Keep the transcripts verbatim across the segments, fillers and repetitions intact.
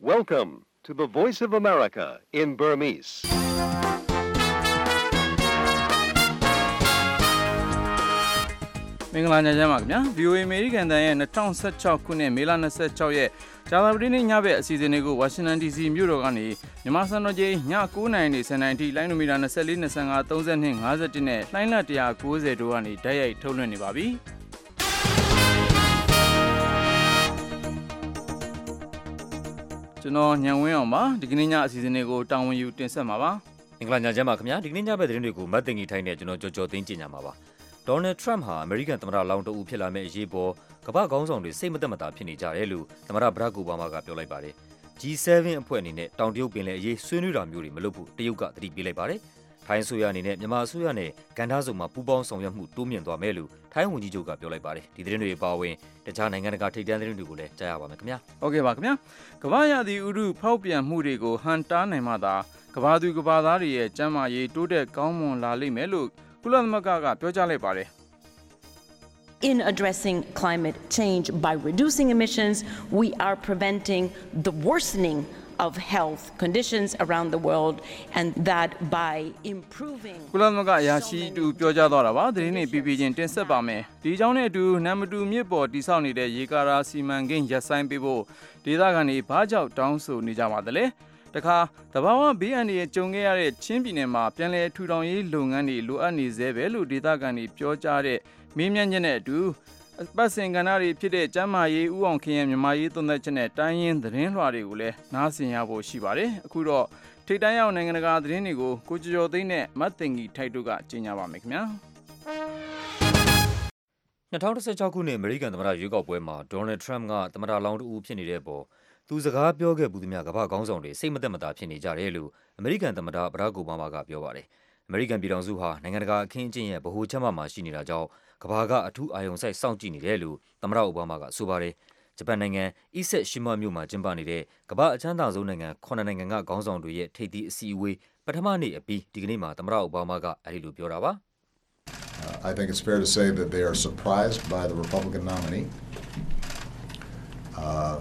Welcome to the Voice of America in Burmese. ။မင်္ဂလာညချမ်းပါခင်ဗျာ ဗွီအိုအေ အမေရိကန်တန်ရဲ့၂၀၁၆ခုနှစ်မေလ၂၆ရက်ကြာသပတေးနေ့ညဘက်အစီအစဉ်လေးကိုဝါရှင်တန် ဒီ စီ မြို့တော်ကနေမြန်မာစံတော်ချိန်ည၉နာရီနေ၁၀နာရီထိလိုင်းနိုမီတာ၂၄ ၂၅ ၃၂ ၅၁နဲ့လိုင်းလ၁၉၀တို့ကနေတိုက်ရိုက်ထုတ်လွှင့်နေပါပြီ။ကျွန်တော်ညံဝင်းအောင်ပါဒီကနေ့ညအစီအစဉ်လေးကိုတာဝန်ယူတင်ဆက်မှာပါ။မင်္ဂလာညချမ်းပါခင်ဗျာဒီကနေ့ညဘက်သတင်းတွေကိုမတ်တင်ကြီးထိုင်းနဲ့ကျွန်တော်ကြော်ကြော်သိန်းကြင်ညာမှာပါ။ဒေါ်နယ်ထရမ့်ဟာအမေရိကန်သမ္မတလောင်းတဦးဖြစ်လာမယ့်အရေးပေါ်ကမ္ဘာခေါင်းဆောင်တွေစိတ်မသက်မသာဖြစ်နေကြတယ်လို့သမ္မတဘရက်အိုဘားမားကပြောလိုက်ပါတယ်။ ဂျီ ဆဲဗင် အဖွဲ့အနေနဲ့တောင်တရုတ်ပင်လယ်အရေးဆွေးနွေးတာမျိုးတွေမလုပ်ဖို့တရုတ်ကသတိပေးလိုက်ပါတယ်။ထိုင်းအစိုးရအနေနဲ့မြန်မာအစိုးရနဲ့ကဏ္ဍစုံမှာပူးပေါင်းဆောင်ရွက်မှုတိုးမြင့်သွားမယ်လို့ထိုင်းဝန်ကြီးချုပ်ကပြောလိုက်ပါတယ်။ဒီသတင်းတွေအပါအဝင်တခြားနိုင်ငံတကာထိပ်တန်းသတင်းတွေကိုလည်းကြားရပါမယ်ခင်ဗျာ။ဟုတ်ကဲ့ပါခင်ဗျာ။ကမ္ဘာရာသီဥတုဖောက်ပြန်မှုတွေကိုဟန်တားနိုင်မှသာကမ္ဘာသူကမ္ဘာသားတွေရဲ့ကျန်းမာရေးတိုးတက်ကောင်းမွန်လာလိမ့်မယ်လို့ကုလသမဂ္ဂကပြောကြားလိုက်ပါတယ်။ In addressing climate change by reducing emissions, we are preventing the worsening of health conditions around the world, and that by improving ကုလသမဂ္ဂအရာရှိတူပြောကြားသွားတာပါသတင်းတွေပြည်ပြည်ချင်းတင်ဆက်ပါမယ်ဒီကြောင့်နဲ့အတူနံမတူမြစ်ပေါ်တိဆောက်နေတဲ့ရေကာရာစီမံကိန်းရပ်ဆိုင်းပေးဖို့ဒေသခံတွေဘာကြောင့်တောင်းဆိုနေကြပါသလဲတခါတဘာဝဘေးအန္တရာယ်ကြုံခဲ့ရတဲ့ချင်းပြည်နယ်မှာပြန်လည်ထူထောင်ရေးလုပ်ငန်းတွေလိုအပ်နေသေးပဲလို့ဒေသခံတွေပြောကြားတဲ့မင်းမြန်းချက်နဲ့အတူပတ်စင်ကဏ္ဍတွေဖြစ်တဲ့ကျမ်းမာရေးဥအောင်ခရင်မြန်မာရေးသုံးသက်ချက်နဲ့တိုင်းရင်းသတင်းလွှာတွေကိုလည်းနားဆင်ရဖို့ရှိပါတယ်အခုတော့ထိပ်တန်းရောက်နိုင်ငံတကာသတင်းတွေကိုကိုကျော်ကျော်သိန်းနဲ့မတ်တင်ကြီးထိုက်တို့ကကြီးညာပါမယ်ခင်ဗျာ၂၀၁၆ခုနှစ်အမေရိကန်သမ္မတရွေးကောက်ပွဲမှာဒေါ်နယ်ထရမ့်ကသမ္မတလောင်းတဦးဖြစ်နေတဲ့ပေါ်သူစကားပြောခဲ့ဘူးသမျှကမ္ဘာခေါင်းဆောင်တွေစိတ်မသက်မသာဖြစ်နေကြတယ်လို့အမေရိကန်သမ္မတဘရက်အိုဘားမားကပြောပါတယ်အမေရိကန်ပြည်ထောင်စုဟာနိုင်ငံတကာအခင်းအကျင်းရဲ့ဗဟိုချက်မှမှာရှိနေတာကြောင့်ကမ္ဘာကအထူးအာရုံစိုက်စောင့်ကြည့်နေတယ်လို့သမ္မတအိုဘားမားကဆိုပါတယ်ဂျပန်နိုင်ငံအီဆက်ရှိမမြို့မှာကျင်းပနေတဲ့ကမ္ဘာအချမ်းသာဆုံးနိုင်ငံခုနှစ်နိုင်ငံကခေါင်းဆောင်တွေရဲ့ထိပ်သီးအစည်းအဝေးပထမနေ့အပြီးဒီကနေ့မှာသမ္မတအိုဘားမားကအဲဒီလိုပြောတာပါ I think it's fair to say that they are surprised by the Republican nominee. Uh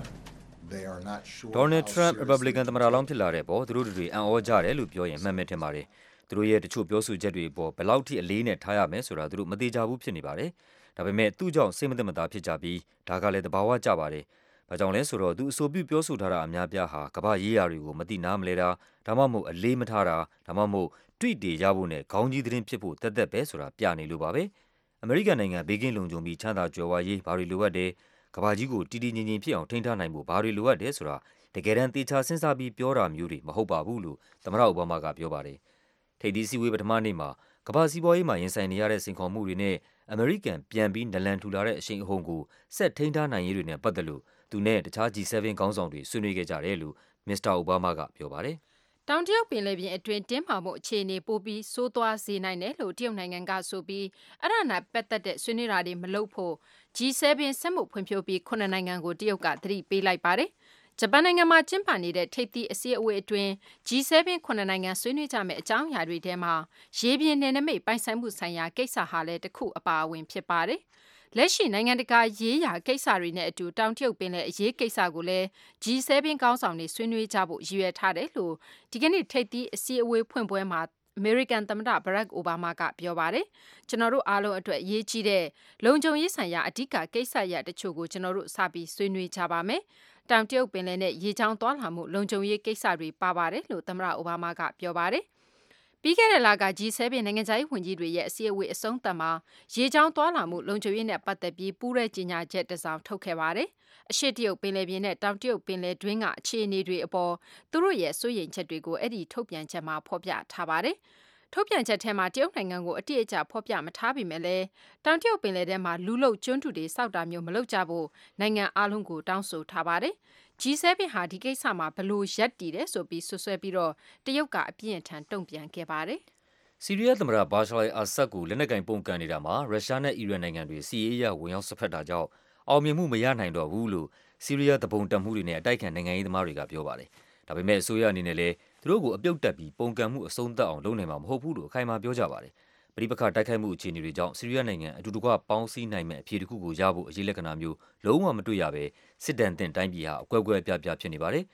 Donald Trump Republican သမ္မတလောင်းဖြစ်လာတဲ့ပေါ်သူတို့တွေအံ့ဩကြတယ်လို့ပြောရင်မှန်မယ်ထင်ပါတယ်။သူတို့ရဲ့တချို့ပြောဆိုချက်တွေပေါ်ဘယ်လောက်ထိအလေးနဲ့ထားရမယ်ဆိုတာသူတို့မသိကြဘူးဖြစ်နေပါတယ်။ဒါပေမဲ့သူ့ကြောင့်စိတ်မသက်မသာဖြစ်ကြပြီးဒါကလည်းသဘာဝကျပါတယ်။ဘာကြောင့်လဲဆိုတော့သူအဆိုပြုပြောဆိုထားတာအများပြားဟာကမ္ဘာရေးရာတွေကိုမသိနားမလဲတာဒါမှမဟုတ်အလေးမထားတာဒါမှမဟုတ်တွေ့တေရဖို့နဲ့ခေါင်းကြီးသတင်းဖြစ်ဖို့တသက်ပဲဆိုတာပြနေလို့ပါပဲ။အမေရိကန်နိုင်ငံဘေးကင်းလုံခြုံပြီးချမ်းသာကြွယ်ဝရေးဘာတွေလိုအပ်တယ်ကမ္ဘာကြီးကိုတည်တည်ငြိမ်ငြိမ်ဖြစ်အောင်ထိန်းထားနိုင်ဖို့ဘာတွေလိုအပ်တယ်ဆိုတာတကယ်တမ်းသေချာစဉ်းစားပြီးပြောတာမျိုးတွေမဟုတ်ပါဘူးလို့သမ္မတအိုဘားမားကပြောပါတယ်။ထိပ်သီးစည်းဝေးပထမနေ့မှာကမ္ဘာစီးပွားရေးမှာရင်ဆိုင်နေရတဲ့စိန်ခေါ်မှုတွေနဲ့အမေရိကန်ပြန်ပြီးနလန်ထူလာတဲ့အရှိန်အဟုန်ကိုဆက်ထိန်းထားနိုင်ရေးတွေနဲ့ပတ်သက်လို့သူနဲ့တခြား ဂျီ ဆဲဗင် ခေါင်းဆောင်တွေဆွေးနွေးခဲ့ကြတယ်လို့မစ္စတာအိုဘားမားကပြောပါတယ်။တောင်တရုတ်ပင်လယ်ပြင်အတွင်းတင်းမာမှုအခြေအနေပိုပြီးဆိုးသွားစေနိုင်တယ်လို့တရုတ်နိုင်ငံကဆိုပြီးအဲ့ဒါနဲ့ပတ်သက်တဲ့ဆွေးနွေးတာတွေမလုပ်ဖို့ ဂျီ ဆဲဗင် စက်မှုဖွံ့ဖြိုးပြီးခုနှစ်နိုင်ငံကိုတရုတ်ကသတိပေးလိုက်ပါတယ်။ဂျပန်နိုင်ငံမှာကျင်းပနေတဲ့ထိပ်သီးအစည်းအဝေးအတွင်း ဂျီ ဆဲဗင် ခုနှစ်နိုင်ငံဆွေးနွေးကြမယ့်အကြောင်းအရာတွေထဲမှာရေပြင်နယ်နိမိတ်ပိုင်ဆိုင်မှုဆိုင်ရာကိစ္စဟာလည်းတစ်ခုအပါအဝင်ဖြစ်ပါတယ်။လက်ရှိနိုင်ငံတကာရေးရာကိစ္စတွေနဲ့အတူတောင်တရုတ်ပင်လယ်အရေးကိစ္စကိုလည်း ဂျီ ဆဲဗင် ခေါင်းဆောင်တွေဆွေးနွေးကြဖို့ရည်ရွယ်ထားတယ်လို့ဒီကနေ့ထိပ်သီးအစည်းအဝေးဖွင့်ပွဲမှာအမေရိကန်သမ္မတဘရက်အိုဘားမားကပြောပါတယ်။ကျွန်တော်တို့အားလုံးအတွက်အရေးကြီးတဲ့လုံခြုံရေးဆိုင်ရာအဓိကကိစ္စရပ်တချို့ကိုကျွန်တော်တို့စပြီးဆွေးနွေးကြပါမယ်။တောင်တရုတ်ပင်လယ်နဲ့ရေကြောင်းသွားလာမှုလုံခြုံရေးကိစ္စတွေပါပါတယ်လို့သမ္မတအိုဘားမားကပြောပါတယ်။ပြီးခဲ့တဲ့လက ဂျီ ဆဲဗင် နိုင်ငံခြားရေးဝန်ကြီးတွေရဲ့အစည်းအဝေးအဆုံးသတ်မှာရေကြောင်းသွားလာမှုလုံခြုံရေးနဲ့ပတ်သက်ပြီးပူးရဲကြေညာချက်တစ်စောင်ထုတ်ခဲ့ပါတယ်။အရှေ့တရုတ်ပင်လယ်ပြင်နဲ့တောင်တရုတ်ပင်လယ်တွင်းကအခြေအနေတွေအပေါ်သူတို့ရဲ့စိုးရိမ်ချက်တွေကိုအဲ့ဒီထုတ်ပြန်ချက်မှာဖော်ပြထားပါတယ်။ထုတ်ပြန်ချက်ထဲမှာတရုတ်နိုင်ငံကိုအတိအကျဖော်ပြမထားပေမဲ့လည်းတောင်တရုတ်ပင်လယ်ထဲမှာလူလုကျွန်းတူတွေစောက်တာမျိုးမလုပ်ကြဖို့နိုင်ငံအားလုံးကိုတောင်းဆိုထားပါတယ်။ ဂျီ ဆဲဗင် ဟာဒီကိစ္စမှာဘလို့ရပ်တည်တယ်ဆိုပြီးဆွဆွဲပြီးတော့တရုတ်ကအပြင်းအထန်တုံ့ပြန်ခဲ့ပါတယ်။ဆီးရီးယားသမ္မတဘာရှာအယ်အာဆတ်ကိုလက်နက်ကင်ပုန်ကန်နေတာမှာရုရှားနဲ့အီရန်နိုင်ငံတွေစီးရေးရဝင်ရောက်ဆွတ်ဖက်တာကြောင့်အောင်မြင်မှုမရနိုင်တော့ဘူးလို့ဆီးရီးယားတပုံတက်မှုတွေနဲ့အတိုက်ခံနိုင်ငံရေးသမားတွေကပြောပါတယ်။ဒါပေမဲ့အစိုးရအနေနဲ့လည်းသူတို့ကိုအပြုတ်တက်ပြီးပုန်ကန်မှုအဆုံးသတ်အောင်လုပ်နိုင်မှာမဟုတ်ဘူးလို့အခိုင်အမာပြောကြပါတယ်။ပဋိပက္ခတိုက်ခိုက်မှုအခြေအနေတွေကြောင့်ဆီးရီးယားနိုင်ငံအတူတကွပေါင်းစည်းနိုင်မဲ့အဖြေတစ်ခုကိုရဖို့အရေးလက္ခဏာမျိုးလုံးဝမတွေ့ရဘဲစစ်တမ်းတင်တိုင်းပြည်ဟာအကွဲကွဲပြားပြားဖြစ်နေပါတယ်။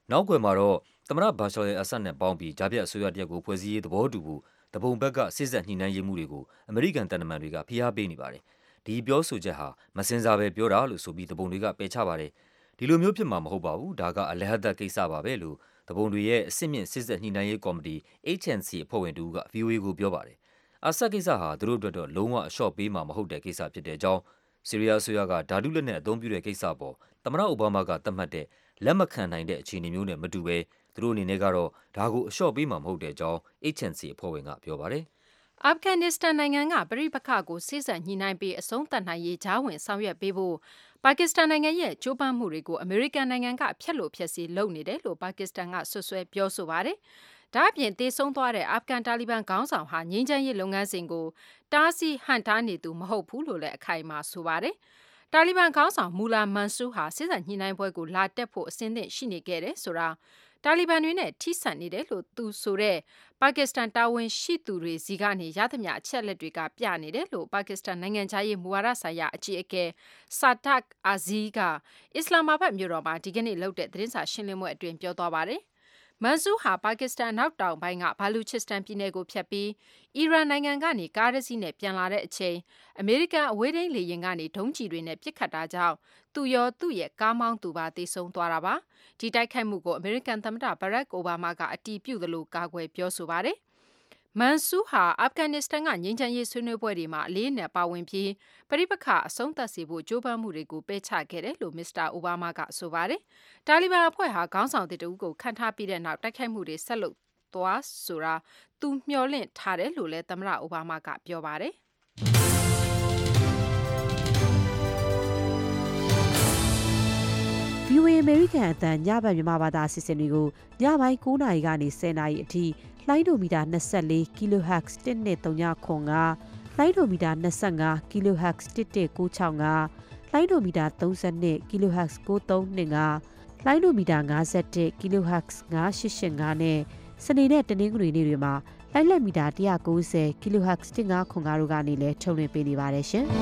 နောက်ကွယ်မှာတော့သမ္မတဘာရှာအယ်အဆတ်နဲ့ပေါင်းပြီးဂျာပြတ်အစိုးရတရက်ကိုဖွဲ့စည်းရေးသဘောတူဖို့တပုံဘက်ကစစ်ဆက်ညှိနှိုင်းရေးမှုတွေကိုအမေရိကန်တန်တမန်တွေကဖိအားပေးနေပါတယ်။ဒီပြောဆိုချက်ဟာမစင်စားပဲပြောတာလို့ဆိုပြီးတပုံတွေကပယ်ချပါတယ်။ဒီလိုမျိုးဖြစ်မှာမဟုတ်ပါဘူး။ဒါကအလဟတ်သက်ကိစ္စပါပဲလို့တပုံတွေရဲ့အစစ်မြင့်စစ်ဆက်ညှိနှိုင်းရေးကော်မတီ H N C အဖွဲ့ဝင်တူက ဗွီအိုအေ ကိုပြောပါတယ်။အာဆတ်ကိစ္စဟာသူတို့အတွက်တော့လုံးဝအလျှော့ပေးမှာမဟုတ်တဲ့ကိစ္စဖြစ်တဲ့အကြောင်းဆီးရီးယားအစိုးရကဓာတုလက်နက်အသုံးပြုတဲ့ကိစ္စပေါ်သမ္မတအိုဘားမားကသတ်မှတ်တဲ့လက်မခံနိုင်တဲ့အခြေအနေမျိုးနဲ့မတူဘဲသူတို့အနေနဲ့ကတော့ဒါကိုအလျှော့ပေးမှာမဟုတ်တဲ့အကြောင်း H N C အဖွဲ့ဝင်ကပြောပါတယ်။အာဖဂန်နစ္စတန်နိုင်ငံကပဋိပက္ခကိုစိစက်ညှိနှိုင်းပြီးအဆုံးသတ်နိုင်ရေးကြားဝင်ဆောင်ရွက်ပေးဖို့ပါကစ္စတန်နိုင်ငံရဲ့ကြိုးပမ်းမှုတွေကိုအမေရိကန်နိုင်ငံကဖျက်လို့ဖျက်စီလုပ်နေတယ်လို့ပါကစ္စတန်ကဆွဆွဲပြောဆိုပါတယ်။ဒါ့အပြင်သေဆုံးသွားတဲ့အာဖဂန်တာလီဘန်ခေါင်းဆောင်ဟာငြိမ်းချမ်းရေးလုပ်ငန်းစဉ်ကိုတားဆီးဟန့်တားနေသူမဟုတ်ဘူးလို့လည်းအခိုင်အမာဆိုပါတယ်။တာလီဘန်ခေါင်းဆောင်မူလာမန်ဆူဟာစိစက်ညှိနှိုင်းပွဲကိုလာတက်ဖို့အစဉ်သင့်ရှိနေခဲ့တယ်ဆိုတာတာလီဘန်တွေနဲ့ထိစပ်နေတယ်လို့သူဆိုတဲ့ပါကစ္စတန်တာဝန်ရှိသူတွေစီကနေရသမျှအချက်လက်တွေကပြနေတယ်လို့ပါကစ္စတန်နိုင်ငံခြားရေးမူဝါဒဆိုင်ရာအကြီးအကဲဆာတက်အာဇီကအစ္စလာမာဘတ်မြို့တော်မှာဒီကနေ့လုပ်တဲ့သတင်းစာရှင်းလင်းပွဲအတွင်းပြောသွားပါတယ်။မန်ဆူဟာပါကစ္စတန်နောက်တောင်ပိုင်းကဘာလူချစ္စတန်ပြည်နယ်ကိုဖြတ်ပြီးအီရန်နိုင်ငံကနေကားတစ်စီးနဲ့ပြန်လာတဲ့အချိန်အမေရိကန်အဝေးထိန်းလေယာဉ်ကနေဒုံးကျည်တွေနဲ့ပစ်ခတ်တာကြောင့်သူရောသူ့ရဲ့ကားမောင်းသူပါသေဆုံးသွားတာပါ။ဒီတိုက်ခိုက်မှုကိုအမေရိကန်သမ္မတဘရက်အိုဘားမားကအတည်ပြုသလိုကာကွယ်ပြောဆိုပါတယ်။မန်ဆူဟာအာဖဂန်နစ္စတန်ကငြိမ်းချမ်းရေးဆွေးနွေးပွဲတွေမှာအလေးအနက်ပါဝင်ပြီးပဋိပက္ခအဆုံးသတ်စေဖို့ကြိုးပမ်းမှုတွေကိုပယ်ချခဲ့တယ်လို့မစ္စတာအိုဘားမားကဆိုပါတယ်။တာလီဘန်အဖွဲ့ဟာခေါင်းဆောင်တစ်ဦးကိုခန့်ထားပြီးတဲ့နောက်တိုက်ခိုက်မှုတွေဆက်လုပ်သွားဆိုတာသူမျှော်လင့်ထားတယ်လို့လည်းသမ္မတအိုဘားမားကပြောပါတယ်။ဗွီအိုအေ American အသံညဘက်မြန်မာဘာသာအစီအစဉ်တွေကိုညပိုင်း၉နာရီကနေ၁၀နာရီအထိလိုင်းဒိုမီတာ24 kilohertz တစ်နှစ်သုံးညခွန်ကလိုင်းဒိုမီတာ25 kilohertz တစ်တစ်ကို၆ငါလိုင်းဒိုမီတာ32 kilohertz ကိုသုံးနှစ်ငါလိုင်းဒိုမီတာ51 kilohertz ငါရှစ်ရှစ်ငါနဲ့စနေနဲ့တနင်္ဂနွေနေ့တွေမှာလိုင်းလက်မီတာ၁၉၀ kilohertz တစ်ငါခွန်ကားတို့ကနေလည်းထုတ်လွှင့်ပေးနေပါတယ်ရှင်။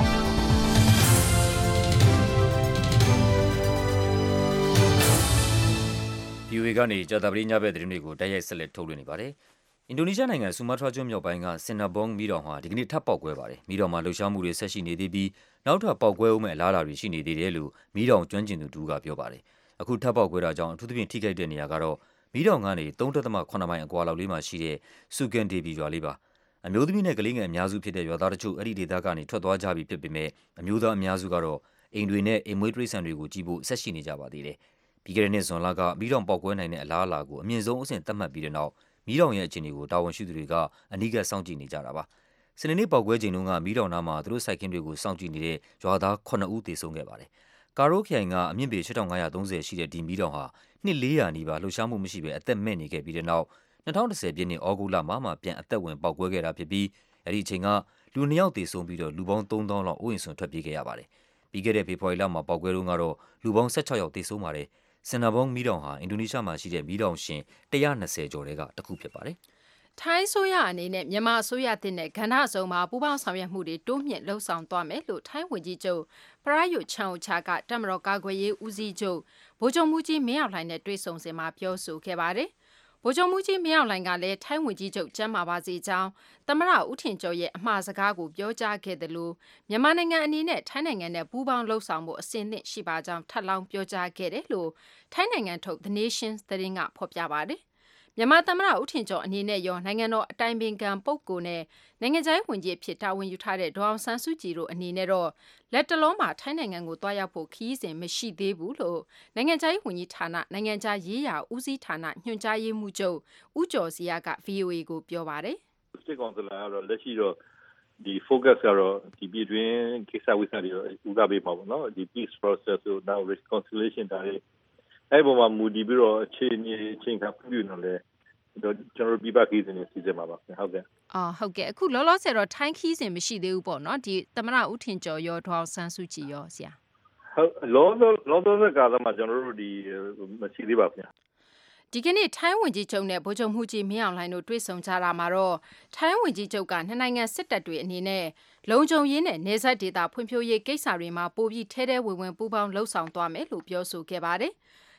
ဗီအိုအေကနေကြာသပတေးညဘက်သတင်းတွေကိုတိုက်ရိုက်ဆက်လက်ထုတ်လွှင့်နေပါတယ်။အင်ဒိုနီးရှားနိုင်ငံဆူမားထရာကျွန်းမြောက်ပိုင်းကစင်နာဘောင်းမီးတောင်ဟာဒီကနေ့ထပ်ပေါက်ကွဲပါတယ်။မီးတောင်မှာလှုပ်ရှားမှုတွေဆက်ရှိနေသေးပြီးနောက်ထပ်ပေါက်ကွဲဦးမဲ့အလားအလာတွေရှိနေသေးတယ်လို့မီးတောင်ကျွမ်းကျင်သူတူကပြောပါတယ်။အခုထပ်ပေါက်ကွဲတာကြောင့်အထူးသဖြင့်ထိခိုက်တဲ့နေရာကတော့မီးတောင်ကနေသုံးဒသမ ခုနှစ်မိုင်အကွာလောက်လေးမှာရှိတဲ့ဆူကန်ဒေဘီရွာလေးပါ။အမျိုးသမီးနဲ့ကလေးငယ်အများစုဖြစ်တဲ့ရွာသားတို့အဲ့ဒီဒေသကနေထွက်သွားကြပြီဖြစ်ပေမဲ့အမျိုးသားအများစုကတော့အိမ်တွေနဲ့အိမ်မွေးတိရစ္ဆာန်တွေကိုကြည့်ဖို့ဆက်ရှိနေကြပါသေးတယ်။ပြီးခဲ့တဲ့နှစ်ဇွန်လကမီးတောင်ပေါက်ကွဲနိုင်တဲ့အလားအလာကိုအမြင့်ဆုံးအဆင့်သတ်မှတ်ပြီးတဲ့နောက်မီးတောင်ရဲ့အခြေအနေကိုတာဝန်ရှိသူတွေကအနီးကပ်စောင့်ကြည့်နေကြတာပါ။စနေနေ့ပေါက်ကွဲချိန်တုန်းကမီးတောင်နားမှာသူတို့စိုက်ခင်းတွေကိုစောင့်ကြည့်နေတဲ့ရွာသားခုနှစ်ဦးသေဆုံးခဲ့ပါတယ်။ကာရိုးခရိုင်ကအမြင့်ပေရှစ်ထောင်ငါးရာသုံးဆယ်ရှိတဲ့ဒီမီးတောင်ဟာနှစ်လေးရာနီးပါးလှုပ်ရှားမှုမရှိဘဲအသက်မဲ့နေခဲ့ပြီးတဲ့နောက်၂၀၁၀ပြည့်နှစ်ဩဂုတ်လမှာမှပြန်အသက်ဝင်ပေါက်ကွဲခဲ့တာဖြစ်ပြီးအဲ့ဒီအချိန်ကလူနှစ်ယောက်သေဆုံးပြီးတော့လူပေါင်းသုံးသောင်းလောက်အိုးအိမ်စွန့်ထွက်ပြေးခဲ့ရပါတယ်။ပြီးခဲ့တဲ့ဖေဖော်ဝါရီလမှာပေါက်ကွဲတုန်းကတော့လူပေါင်း၁၆ယောက်သေဆုံးပါတယ်။စင်နာဘောင်းမီးတောင်ဟာအင်ဒိုနီးရှားမှာရှိတဲ့မီးတောင်ရှင်၁၂၀ကျော်တဲကတစ်ခုဖြစ်ပါတယ်။ထိုင်းဆိုရအနေနဲ့မြန်မာအစိုးရတင်တဲ့ကဏ္ဍစုံမှာပူးပေါင်းဆောင်ရွက်မှုတွေတိုးမြင့်လှုပ်ဆောင်သွားမယ်လို့ထိုင်းဝန်ကြီးချုပ်ပရာယုချန်အိုချာကတပ်မတော်ကာကွယ်ရေးဦးစီးချုပ်ဗိုလ်ချုပ်မှူးကြီးမင်းအောင်လှိုင်နဲ့တွေ့ဆုံစဉ်မှာပြောဆိုခဲ့ပါတယ်။ဗိုလ်ချုပ်မှူးကြီးမင်းအောင်လှိုင်ကလည်းထိုင်းဝန်ကြီးချုပ်ကျမ်းမာပါစေကြောင်းသမ္မတဦးထင်ကျော်ရဲ့အမှားစကားကိုပြောကြားခဲ့တယ်လို့မြန်မာနိုင်ငံအနေနဲ့ထိုင်းနိုင်ငံနဲ့ပူးပေါင်းလှုပ်ဆောင်မှုအစဉ်သင့်ရှိပါကြောင်းထပ်လောင်းပြောကြားခဲ့တယ်လို့ထိုင်းနိုင်ငံထုတ် The Nation သတင်းကဖော်ပြပါတယ်။မြန်မာသမ္မတဦးထင်ကျော်အနေနဲ့ရောနိုင်ငံတော်အတိုင်ပင်ခံပုဂ္ဂိုလ်နဲ့နိုင်ငံခြားရေးဝန်ကြီးအဖြစ်တာဝန်ယူထားတဲ့ဒေါအောင်ဆန်းစုကြည်တို့အနေနဲ့တော့လက်တလုံးမှာထိုင်းနိုင်ငံကိုတွားရောက်ဖို့ခရီးစဉ်မရှိသေးဘူးလို့နိုင်ငံခြားရေးဝန်ကြီးဌာနနိုင်ငံခြားရေးရာဦးစီးဌာနညွှန်ကြားရေးမှူးချုပ်ဦးကျော်စီရက ဗွီအိုအေ ကိုပြောပါတယ်။စစ်ကောင်စီကတော့လက်ရှိတော့ဒီ focus ကတော့ဒီပြည်တွင်းကိစ္စဝိစ္စတွေတော့ဦးစားပေးမှာပေါ့နော်ဒီ peace process ကို now reconciliation တာတွေအဲ့ပေါ်မှာမူတည်ပြီးတော့အခြေအနေချင်းကပြုနေတယ်တော့ကျွန်တော်ပြပခီးစဉ်စီစဉ်မှာပါဟုတ်ကဲ့အော်ဟုတ်ကဲ့အခုလောလောဆယ်တော့ထိုင်းခီးစဉ်မရှိသေးဘူးပေါ့နော်ဒီသမ္မတဦးထင်ကျော်ရောဒေါအောင်ဆန်းစုကြည်ရောဆရာဟုတ်လောလောလောလောကာလမှာကျွန်တော်တို့ဒီမရှိသေးပါဗျာဒီကနေ့ထိုင်းဝန်ကြီးချုပ်နဲ့ဗိုလ်ချုပ်မှူးကြီးမင်းအောင်လှိုင်တို့တွေ့ဆုံကြတာမှာတော့ထိုင်းဝန်ကြီးချုပ်ကနှစ်နိုင်ငံစစ်တပ်တွေအနေနဲ့လုံခြုံရေးနဲ့နေဆက်ဒေသဖွံ့ဖြိုးရေးကိစ္စတွေမှာပိုပြီးထဲထဲဝင်ဝင်ပူးပေါင်းလှုပ်ဆောင်သွားမယ်လို့ပြောဆိုခဲ့ပါတယ်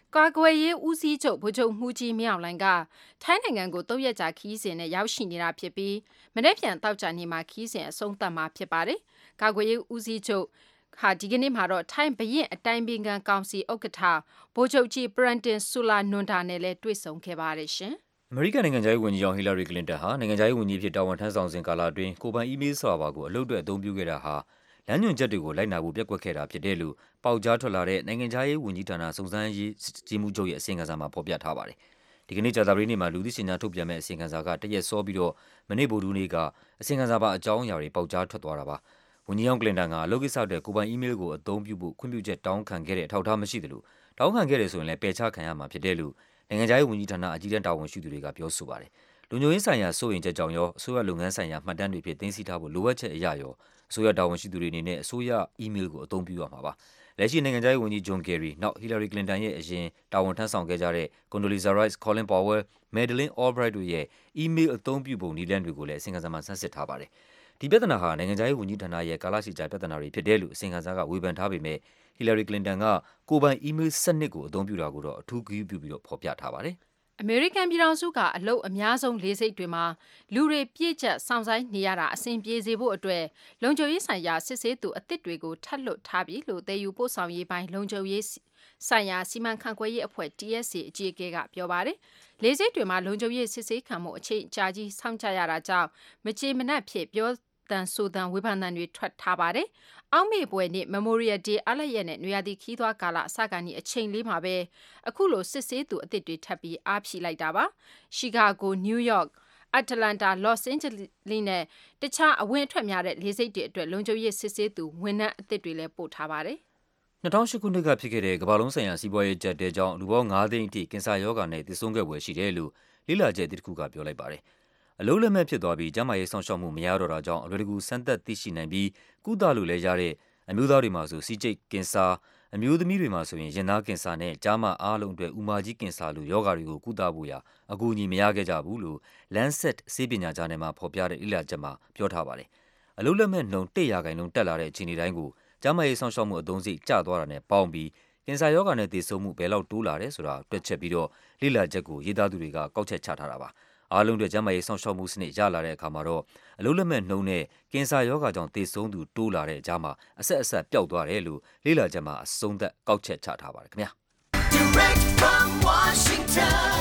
ကာကွယ်ရေးဦးစီးချုပ်ဗိုလ်ချုပ်မှုကြီးမြောက်လိုင်ကထိုင်းနိုင်ငံကိုသုံးရက်ကြာခီးစဉ်နဲ့ရောက်ရှိနေတာဖြစ်ပြီးမနေ့ပြန်တောက်ကြနေမှာခီးစဉ်အဆုံးသတ်မှာဖြစ်ပါတယ်။ကာကွယ်ရေးဦးစီးချုပ်ဟာဒီကနေ့မှာတော့ထိုင်းဘရင်အတိုင်းပင်ခံကောင်စီဥက္ကဋ္ဌဗိုလ်ချုပ်ကြီးပရန်တင်ဆူလာနွန်ဒါနဲ့လည်းတွေ့ဆုံခဲ့ပါတယ်ရှင်။အမေရိကန်နိုင်ငံခြားရေးဝန်ကြီးဟီလာရီကလင်တန်ဟာနိုင်ငံခြားရေးဝန်ကြီးဖြစ်တာဝန်ထမ်းဆောင်စဉ်ကာလအတွင်းကိုပိုင်အီးမေးလ်ဆာဗာကိုအလုပ်အတွက်အသုံးပြုခဲ့တာဟာလမ်းညွှန်ချက်တွေကိုလိုက်နာဖို့ပျက်ကွက်ခဲ့တာဖြစ်တယ်လို့ပေါက်ကြားထွက်လာတဲ့နိုင်ငံခြားရေးဝန်ကြီးဌာနစုံစမ်းရေးကြီးမှုချုပ်ရဲ့အစီရင်ခံစာမှာဖော်ပြထားပါတယ်။ဒီကနေ့ကြာသပတေးနေ့မှာလူသိရှင်ကြားထုတ်ပြန်မဲ့အစီရင်ခံစာကတရက်စောပြီးတော့မနေ့ဗုဒ္ဓဟူးနေ့ကအစီရင်ခံစာပါအကြောင်းအရာတွေပေါက်ကြားထွက်သွားတာပါ။ဝန်ကြီးဟောင်းကလင်တန်ကအလုပ်ကိစ္စအတွက်ကိုပိုင်အီးမေးလ်ကိုအသုံးပြုဖို့ခွင့်ပြုချက်တောင်းခံခဲ့တဲ့အထောက်အထားမရှိသလိုတောင်းခံခဲ့တယ်ဆိုရင်လည်းပယ်ချခံရမှာဖြစ်တယ်လို့နိုင်ငံခြားရေးဝန်ကြီးဌာနအကြီးတန်းတာဝန်ရှိသူတွေကပြောဆိုပါတယ်။လူညိုရင်းဆိုင်ရာစိုးရိမ်ချက်ကြောင့်ရောအစိုးရလုပ်ငန်းဆိုင်ရာမှတ်တမ်းတွေဖြစ်သိမ်းဆည်းထားဖို့လိုအပ်ချက်အရာရောအစိုးရတာဝန်ရှိသူတွေအနေနဲ့အစိုးရအီးမေးလ်ကိုအသုံးပြုရမှာပါ။လက်ရှိနိုင်ငံခြားရေးဝန်ကြီးဂျွန်ကယ်ရီနောက်ဟီလာရီကလင်တန်ရဲ့အရင်တာဝန်ထမ်းဆောင်ခဲ့ကြတဲ့ကွန်ဒိုလီဇာရိုက်စ်၊ကောလင်ပါဝဲ၊မယ်ဒလင်းအော်ဘရိုက်တို့ရဲ့အီးမေးလ်အသုံးပြုပုံနည်းလမ်းတွေကိုလည်းအစီရင်ခံစာမှာဆန်းစစ်ထားပါတယ်။ဒီပြဿနာဟာနိုင်ငံခြားရေးဝန်ကြီးဌာနရဲ့ကာလရှည်ကြာပြဿနာတွေဖြစ်တယ်လို့အစီရင်ခံစာကဝေဖန်ထားပေမဲ့ဟီလာရီကလင်တန်ကကိုပိုင်အီးမေးလ်စနစ်ကိုအသုံးပြုတာကိုတော့အထူးဂရုပြုပြီးတော့ဖော်ပြထားပါတယ်။အမေရိကန်ပြည်ထောင်စုကအလုပ်အများဆုံးလေးစိတ်တွေမှာလူတွေပြည့်ကျက်စောင့်ဆိုင်နေရတာအဆင်ပြေစေဖို့အတွက်လုံခြုံရေးဆိုင်ရာစစ်ဆေးသူအသစ်တွေကိုထပ်လွတ်ထားပြီလို့သယ်ယူပို့ဆောင်ရေးပိုင်းလုံခြုံရေးဆိုင်ရာစီမံခန့်ခွဲရေးအဖွဲ့ T S A အကြီးအကဲကပြောပါတယ်။လေးစိတ်တွေမှာလုံခြုံရေးစစ်ဆေးခံမှုအချိန်ကြာကြီးစောင့်ကြရတာကြောင့်မကြေမနက်ဖြစ်ပြောတန်ဆိုတန်ဝေဖန်တန်တွေထွက်ထားပါတယ်။အောက်မေ့ပွဲနေ့ Memorial Day အားလပ်ရက်နဲ့နွေရာသီခီးသွားကာလအစကနေအချိန်လေးမှာပဲအခုလိုစစ်ဆေးသူအသစ်တွေထပ်ပြီးအားဖြည့်လိုက်တာပါ။ Chicago, New York, Atlanta, Los Angeles နဲ့တခြားအဝင်အထွက်များတဲ့လေဆိပ်တွေအတွက်လုံခြုံရေးစစ်ဆေးသူဝန်ထမ်းအသစ်တွေလည်းပို့ထားပါတယ်။၂၀၀၈ခုနှစ်ကဖြစ်ခဲ့တဲ့ကမ္ဘာလုံးဆိုင်ရာစီးပွားရေးကျပ်တဲကြောင့်လူပေါင်းငါးသိန်းအထိကင်ဆာရောဂါနဲ့သေဆုံးခဲ့ပွဲရှိတယ်လို့လေ့လာချက်အသစ်တစ်ခုကပြောလိုက်ပါတယ်။အလုံးလက်မဲ့ဖြစ်သွားပြီးကျန်းမာရေးစောင့်ရှောက်မှုမရတော့တာကြောင့်အလွယ်တကူစမ်းသပ်သိရှိနိုင်ပြီးကုသလို့လည်းရတဲ့အမျိုးသားတွေမှာဆိုစီးကျိတ်ကင်ဆာအမျိုးသမီးတွေမှာဆိုရင်ရင်သားကင်ဆာနဲ့ကျားမအားလုံးအတွက်ဥမာကြီးကင်ဆာလိုရောဂါတွေကိုကုသဖို့ရာအကူအညီမရခဲ့ကြဘူးလို့ Lancet ဆေးပညာဂျာနယ်မှာဖော်ပြတဲ့လေ့လာချက်မှာပြောထားပါတယ်။အလုံးလက်မဲ့နှုန်းတစ်ရာခိုင်နှုန်းတက်လာတဲ့အခြေအနေတိုင်းကိုကျန်းမာရေးစောင့်ရှောက်မှုအသုံးစရိတ်ကျသွားတာနဲ့ပေါင်းပြီးကင်ဆာရောဂါနဲ့သေဆုံးမှုဘယ်လောက်တိုးလာတယ်ဆိုတာတွက်ချက်ပြီးတော့လေ့လာချက်ကိုရေးသားသူတွေကကောက်ချက်ချထားတာပါ။အားလုံးအတွက်ကျန်းမာရေးစောင့်ရှောက်မှုစနစ်ရလာတဲ့အခါမှာတော့အလုံးလက်မဲ့နှုန်းနဲ့ကင်ဆာရောဂါကြောင့်သေဆုံးသူတိုးလာတဲ့အကြားမှာအဆက်အဆက်ပျောက်သွားတယ်လို့လေ့လာချက်မှာအဆုံးသတ်ကောက်ချက်ချထားပါတယ်ခင်ဗျာ Direct from Washington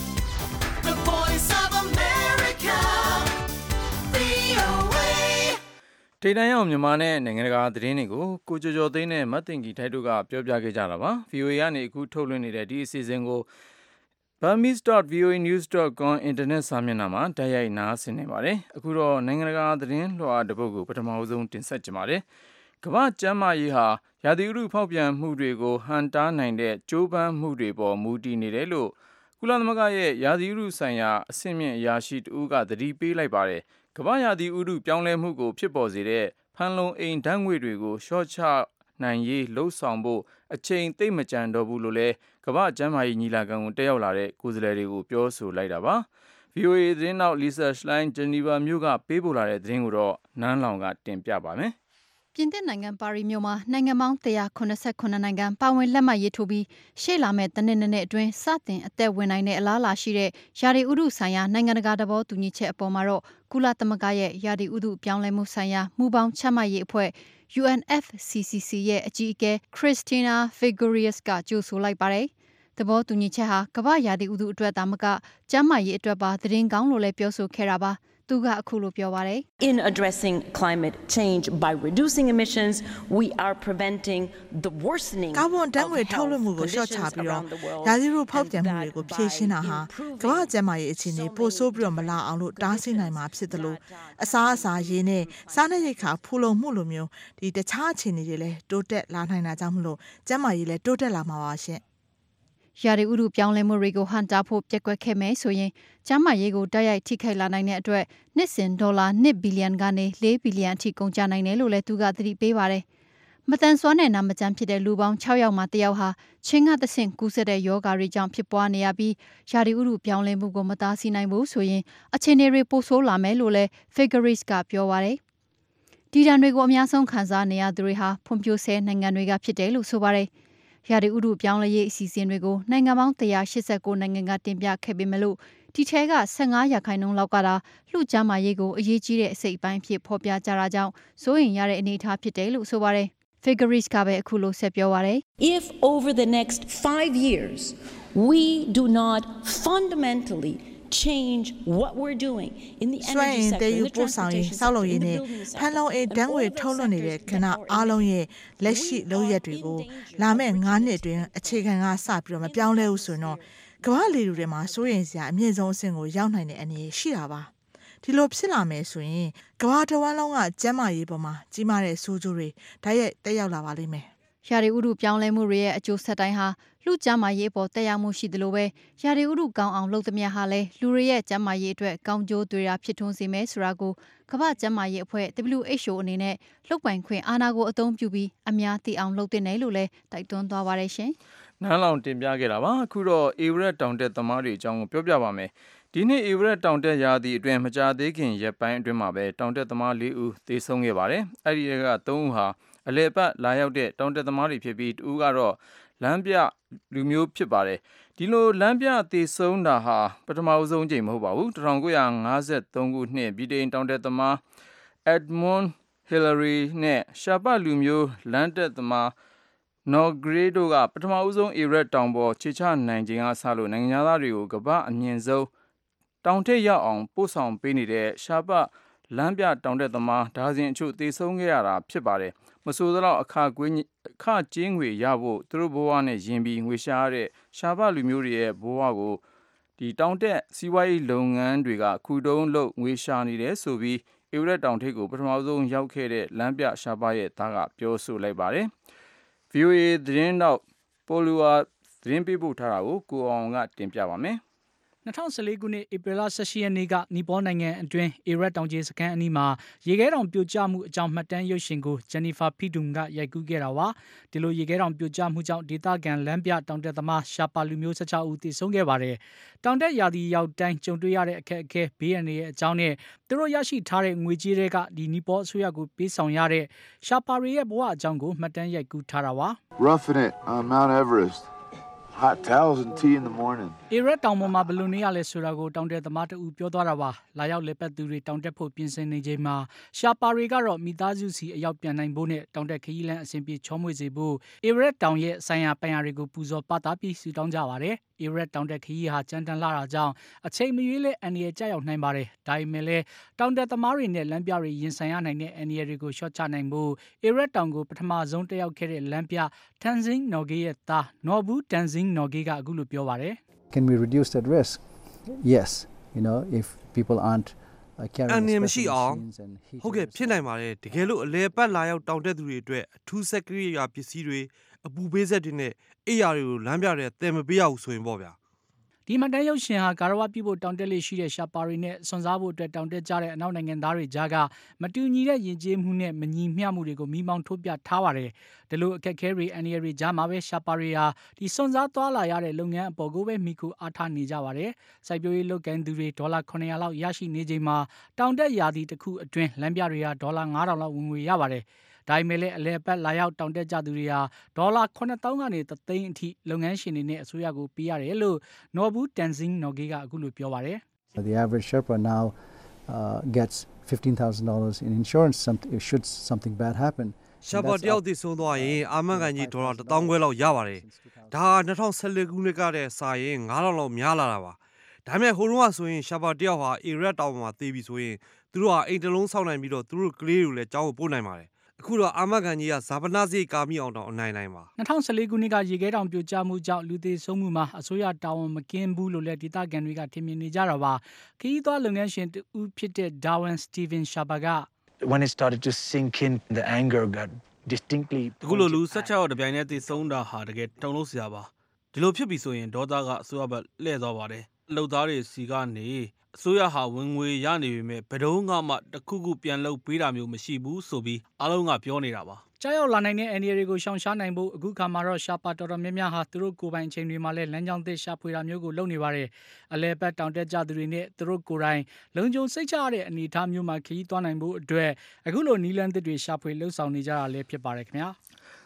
The Voice of America V O A ဒေတာရောက်မြန်မာနဲ့နိုင်ငံတကာသတင်းတွေကိုကိုကျော်ကျော်သိန်းနဲ့မတ်တင်ကြီးထိုက်တို့ကပြောပြခဲ့ကြတာပါ V O A ကနေအခုထုတ်လွှင့်နေတဲ့ဒီအစီအစဉ်ကိုburmese dot v o a news dot com အင်တာနက်စာမျက်နှာမှာတိုက်ရိုက်နားဆင်နေပါတယ်။အခုတော့နိုင်ငံတကာသတင်းလွှာတစ်ပုဒ်ကိုပထမဆုံးတင်ဆက်ကြပါမယ်။ကမ္ဘာ့ကျန်းမာရေးဟာရာသီဥတုဖောက်ပြန်မှုတွေကိုဟန်တားနိုင်တဲ့ကြိုးပမ်းမှုတွေပေါ်မူတည်နေတယ်လို့ကုလသမဂ္ဂရဲ့ရာသီဥတုဆိုင်ရာအဆင့်မြင့်အရာရှိတဦးကသတိပေးလိုက်ပါတယ်။ကမ္ဘာ့ရာသီဥတုပြောင်းလဲမှုကိုဖြစ်ပေါ်စေတဲ့ဖန်လုံအိမ်ဓာတ်ငွေ့တွေကိုလျှော့ချနိုင်ရေးလှုံ့ဆော်ဖို့အချိန်သိမ့်မကြံတော့ဘူးလို့လဲကမ္ဘာ့ကျန်းမာရေးညီလာခံကိုတက်ရောက်လာတဲ့ကိုယ်စားလှယ်တွေကိုပြောဆိုလိုက်တာပါ V O A သတင်းနောက် Lisa Schlein ဂျနီဗာမြို့ကပေးပို့လာတဲ့သတင်းကိုတော့နန်းလောင်ကတင်ပြပါမယ်ပြင်သစ်နိုင်ငံပါရီမြို့မှာနိုင်ငံပေါင်းone hundred eighty-nineနိုင်ငံပါဝင်လက်မှတ်ရေးထိုးပြီးရှေ့လာမယ့်တနင်္လာနေ့အတွင်းစတင်အသက်ဝင်နိုင်တဲ့အလားအလာရှိတဲ့ရာသီဥတုဆိုင်ရာနိုင်ငံတကာသဘောတူညီချက်အပေါ်မှာတော့ကုလသမဂ္ဂရဲ့ရာသီဥတုပြောင်းလဲမှုဆိုင်ရာမူပေါင်းချမှတ်ရေးအဖွဲ့ U N F C C C ရဲ့အကြီးအကဲ Christina Figueres ကကြိုဆိုလိုက်ပါတယ်။သဘောတူညီချက်ဟာကမ္ဘာ့ရာသီဥတုအတွက်သာမကကျန်းမာရေးအတွက်ပါသတင်းကောင်းလို့လည်းပြောဆိုခဲ့တာပါ။ In addressing climate change by reducing emissions, we are preventing the worsening of health conditions around the world. ရာသီဥတုဖောက်ပြန်မှုတွေကိုဖြေရှင်းတာဟာကမ္ဘာ့ကျန်းမာရေးအခြေအနေပိုဆိုးပြီးတော့မလာအောင်လို့တားဆီးနိုင်မှာဖြစ်တယ်လို့အစားအစာရေးနဲ့စားနပ်ရိက္ခာဖူလုံမှုလိုမျိုးဒီတခြားအခြေအနေတွေလည်းတိုးတက်လာနိုင်တာကြောင့်မလို့ကျန်းမာရေးလည်းတိုးတက်လာမှာပါရှင်ရာသီဥတုပြောင်းလဲမှုတွေကိုဟန်တာဖို့ပြက်ကွက်ခဲ့မယ်ဆိုရင်ကျန်းမာရေးကိုတိုက်ရိုက်ထိခိုက်လာနိုင်တဲ့အတွက်နှစ်စဉ်ဒေါ်လာoneဘီလီယံကနေfourဘီလီယံအထိကုန်ကျနိုင်တယ်လို့လည်းသူကသတိပေးပါတယ်။မတန်ဆွမ်းတဲ့နာမကျန်းဖြစ်တဲ့လူပေါင်းsixယောက်မှာတစ်ယောက်ဟာချင်းကသဆင့်ကူးစက်တဲ့ရောဂါတွေကြောင့်ဖြစ်ပွားနေရပြီးရာသီဥတုပြောင်းလဲမှုကိုမတားဆီးနိုင်ဘူးဆိုရင်အခြေအနေတွေပိုဆိုးလာမယ်လို့လည်း Figueres ကပြောပါတယ်။ဒီဒဏ်တွေကိုအများဆုံးခံစားနေရသူတွေဟာဖွံ့ဖြိုးဆဲနိုင်ငံတွေကဖြစ်တယ်လို့ဆိုပါတယ်။ရာသီဥတုပြောင်းလဲရေးအစီအစဉ်တွေကိုနိုင်ငံပေါင်းone hundred eighty-nineနိုင်ငံကတင်ပြခဲ့ပေမဲ့လို့ဒီထဲကfifteenရာခိုင်နှုန်းလောက်ကသာလူ့ကျန်းမာရေးကိုအရေးကြီးတဲ့အစိတ်အပိုင်းဖြစ်ဖော်ပြကြတာကြောင့်စိုးရိမ်ရတဲ့အနေအထားဖြစ်တယ်လို့ဆိုပါတယ်။ Figueres ကပဲအခုလိုဆက်ပြောပါတယ် If over the next five years we do not fundamentally change what we're doing in the energy sector, in the transportation sector, in the building sector, ဖန်လုံအေးတန်းငွေထုတ်လွှတ်နေတဲ့ခဏအားလုံးရဲ့လက်ရှိလုပ်ရက်တွေကိုလာမယ့်nineနှစ်အတွင်းအခြေခံကစပြီးတော့မပြောင်းလဲဘူးဆိုတော့ကမ္ဘာလေထုတွေမှာစိုးရိမ်စရာအမြင့်ဆုံးအဆင့်ကိုရောက်နိုင်တဲ့အနေရှိတာပါဒီလိုဖြစ်လာမယ်ဆိုရင်ကမ္ဘာတစ်ဝန်းလုံးကကျန်းမာရေးပေါ်မှာကြီးမားတဲ့ဆိုးကျိုးတွေတိုက်ရိုက်တက်ရောက်လာပါလိမ့်မယ်ရာသီဥတုပြောင်းလဲမှုတွေရဲ့အကျိုးဆက်တိုင်းဟာလူကျန်းမာရေးပေါ်တက်ရောက်မှုရှိသလိုပဲရာသီဥတုကောင်းအောင်လုပ်သမျှဟာလည်းလူတွေရဲ့ကျန်းမာရေးအတွက်ကောင်းကျိုးတွေရာဖြစ်ထွန်းစေမယ်ဆိုတာကိုကမ္ဘာ့ကျန်းမာရေးအဖွဲ့ W H O အနေနဲ့လုပ်ပိုင်ခွင့်အာဏာကိုအသုံးပြုပြီးအများသိအောင်လုပ်သင့်တယ်လို့လည်းတိုက်တွန်းသွားပါတယ်ရှင်။နန်းလောင်တင်ပြခဲ့တာပါအခုတော့အေဝရက်တောင်တက်သမားတွေအကြောင်းကိုပြောပြပါမယ်။ဒီနေ့အေဝရက်တောင်တက်ရာသီအတွင်းမကြာသေးခင်ရက်ပိုင်းအတွင်းမှာပဲတောင်တက်သမား၄ဦးသေဆုံးခဲ့ပါတယ်။အဲဒီကသုံးဦးဟာအလဲပတ်လာရောက်တဲ့တောင်တက်သမားတွေဖြစ်ပြီးတူကတော့လမ်းပြလူမျိုးဖြစ်ပါတယ်ဒီလိုလမ်းပြသေဆုံးတာဟာပထမအဆုံးချိန်မဟုတ်ပါဘူးnineteen fifty-threeခုနှစ်ဗြိတိန်တောင်တက်သမား Edmund Hillary နဲ့ရှာပလူမျိုးလမ်းတက်သမား Norgay တို့ကပထမဆုံးအေရက်တောင်ပေါ်ခြေချနိုင်ခြင်းကစလို့နိုင်ငံသားတွေကိုကမ္ဘာအမြင့်ဆုံးတောင်ထိပ်ရောက်အောင်ပို့ဆောင်ပေးနေတဲ့ရှာပလမ်းပြတောင်တက်သမားဒါဇင်အချို့သေဆုံးခဲ့ရတာဖြစ်ပါတယ်မဆိုတော့အခကွေးအခကျင်းငွေရဖို့သူတို့ဘဝနဲ့ယင်ပြီးငွေရှာရတဲ့ရှားပလူမျိုးတွေရဲ့ဘဝကိုဒီတောင်တက်စီးပွားရေးလုပ်ငန်းတွေကခုတုံးလို့ငွေရှာနေတယ်ဆိုပြီးအေရက်တောင်ထိပ်ကိုပထမဆုံးရောက်ခဲ့တဲ့လမ်းပြရှားပရဲ့သားကပြောဆိုလိုက်ပါတယ် V O A သတင်းတော့ပိုလူဝါသတင်းပေးပို့ထားတာကိုကိုအောင်ကတင်ပြပါမယ် twenty fourteenခုနှစ်ဧပြီလeighteenရက်နေ့ကနီပေါနိုင်ငံအတွင်းအေရက်တောင်ကျေစခန်းအနီးမှာရေခဲတောင်ပြိုကျမှုအကြောင်းမှတ်တမ်းရုပ်ရှင်ကိုဂျန်နီဖာဖီဒွန်ကရိုက်ကူးခဲ့တာပါဒီလိုရေခဲတောင်ပြိုကျမှုကြောင့်ဒေသခံလမ်းပြတောင်တက်သမားရှာပါလူမျိုးsixteenဦးသေဆုံးခဲ့ပါတယ်တောင်တက်ရာသီရောက်တိုင်းကြုံတွေ့ရတဲ့အခက်အခဲဘေးရန်တွေရဲ့အကြောင်းနဲ့သူတို့ရရှိထားတဲ့ငွေကြေးတွေကဒီနီပေါအစိုးရကိုပေးဆောင်ရတဲ့ရှာပါတွေရဲ့ဘဝအကြောင်းကိုမှတ်တမ်းရိုက်ကူးထားတာပါ Roughing it on Mount Everest Hot towels and tea in the morning. အေရက်တောင်ပေါ်မှာဘယ်လိုနေရလဲဆိုတာကိုတောင်တက်သမားတူပြောသွားတာပါ။လာရောက်လက်ပတ်သူတွေတောင်တက်ဖို့ပြင်ဆင်နေချိန်မှာရှာပါတွေကတော့မိသားစုစီအရောက်ပြန်နိုင်ဖို့နဲ့တောင်တက်ခရီးလမ်းအဆင်ပြေချောမွေ့စေဖို့အေရက်တောင်ရဲ့ဆိုင်ရာပန်ယာတွေကိုပူဇော်ပသပြီးဆုတောင်းကြပါတယ်။အေရက်တောင်တက်ခရီးဟာကြမ်းတမ်းလာတာကြောင့်အချိန်မရွေးလဲအန်ဒီရဲ့ကြောက်ရောက်နိုင်ပါတယ်။ဒါပေမဲ့လည်းတောင်တက်သမားတွေနဲ့လမ်းပြတွေရင်ဆိုင်ရနိုင်တဲ့အန်ဒီတွေကိုရှော့ချနိုင်ဖို့အေရက်တောင်ကိုပထမဆုံးတက်ရောက်ခဲ့တဲ့လမ်းပြတန်ဇင်းနော်ဂေးရဲ့သားနော်ဘူးတန်ဇင်းနော်ဂေးကအခုလိုပြောပါတယ် Can we reduce that risk? Yes, you know, if people aren't uh, carrying အန်ဒီမရှိအောင်ဟုတ်ကဲ့ဖြစ်နိုင်ပါတယ်တကယ်လို့အလဲပတ်လာရောက်တောင်တက်သူတွေအတွက်အထူးစက်ကရိယာပစ္စည်းတွေအပူပေးဆက်တွေနဲ့အိယာတွေကိုလမ်းပြတဲ့တယ်မပေးရဘူးဆိုရင်ပေါ့ဗျာဒီမှတန်းရုပ်ရှင်ဟာကာရဝပြုဖို့တောင်တက်လေးရှိတဲ့ရှာပါရီနဲ့စွန်စားဖို့အတွက်တောင်တက်ကြတဲ့အနောက်နိုင်ငံသားတွေကြားကမတူညီတဲ့ယဉ်ကျေးမှုနဲ့မညီမျှမှုတွေကိုမိမောင်းထုတ်ပြထားပါတယ်။ဒီလိုအခက်အခဲတွေအန်ဒီရီကြားမှာပဲရှာပါရီဟာဒီစွန်စားသွားလာရတဲ့လုပ်ငန်းအပေါ်ကိုပဲမိခိုအားထားနေကြပါတယ်။စိုက်ပျိုးရေးလုပ်ကိုင်သူတွေဒေါ်လာnine hundredလောက်ရရှိနေချိန်မှာတောင်တက်ရာသီတစ်ခုအတွင်းလမ်းပြတွေဟာဒေါ်လာfive thousandလောက်ဝင်ငွေရပါတယ်။ဒါပေမဲ့လည်းအလဲပတ်လာရောက်တောင်တက်ကြသူတွေဟာဒေါ်လာseven thousandကနေoneသိန်းအထိလုပ်ငန်းရှင်တွေနဲ့အစိုးရကိုပေးရတယ်လို့နော်ဘူးတန်ဇင်းနော်ဂေးကအခုလိုပြောပါတယ် The average Sherpa now uh, gets fifteen thousand dollars in insurance something should something bad happen. ရှာပါတယောက်တည်ဆုံးသွားရင်အာမန်ကန်ကြီးဒေါ်လာone thousandခွဲလောက်ရပါတယ်။ဒါကtwenty fourteenခုနှစ်ကတည်းကစာရင်five thousandလောက်များလာတာပါ။ဒါပေမဲ့ဟိုတုန်းကဆိုရင်ရှာပါတယောက်ဟာအေရက်တောင်မှာသေပြီဆိုရင်သူတို့ကအိမ်တလုံးဆောက်နိုင်ပြီးတော့သူတို့ကလေးတွေကိုလည်းကြောင်းကိုပို့နိုင်ပါတယ်အခုတော့အာမကန်ကြီးကဇာပနာစိတ်ကာမိအောင်တော့အနိုင်နိုင်ပါ twenty fourteenခုနှစ်ကရေခဲတောင်ပြိုကျမှုကြောင့်လူသေးဆုံးမှုမှာအစိုးရတာဝန်မကင်းဘူးလို့လည်းဒေသခံတွေကထင်မြင်နေကြတာပါခရီးသွားလုပ်ငန်းရှင်တူဖြစ်တဲ့ Darwin Steven Shaba က When it started to sink in the anger got distinctly အခုလိုလူsixteenယောက်တပြိုင်တည်းသေဆုံးတာဟာတကယ်တုန်လှုပ်စရာပါဒီလိုဖြစ်ပြီဆိုရင်ဒေါသကအစိုးရဘက်လှည့်သွားပါတယ်အလုပ်သားတွေစီကနေအစိုးရဟာဝင်ငွေရနေပေမဲ့ဘယ်တော့မှတခုခုပြန်လုပ်ပေးတာမျိုးမရှိဘူးဆိုပြီးအားလုံးကပြောနေတာပါကြောက်ရောက်လာနိုင်တဲ့အန်ဒီရီကိုရှောင်ရှားနိုင်ဖို့အခုခါမှာတော့ရှာပါတော်တော်များများဟာသူတို့ကိုယ်ပိုင်ချိန်တွေမှာလည်းလမ်းကြောင်းသစ်ရှာဖွေတာမျိုးကိုလုပ်နေပါတယ်အလဲပတ်တောင်တက်ကြသူတွေနဲ့သူတို့ကိုယ်တိုင်လုံခြုံစိတ်ချရတဲ့အနေအထားမျိုးမှာခရီးသွားနိုင်ဖို့အတွက်အခုလိုနီလန်သစ်တွေရှာဖွေလှုပ်ဆောင်နေကြတာလည်းဖြစ်ပါတယ်ခင်ဗျာ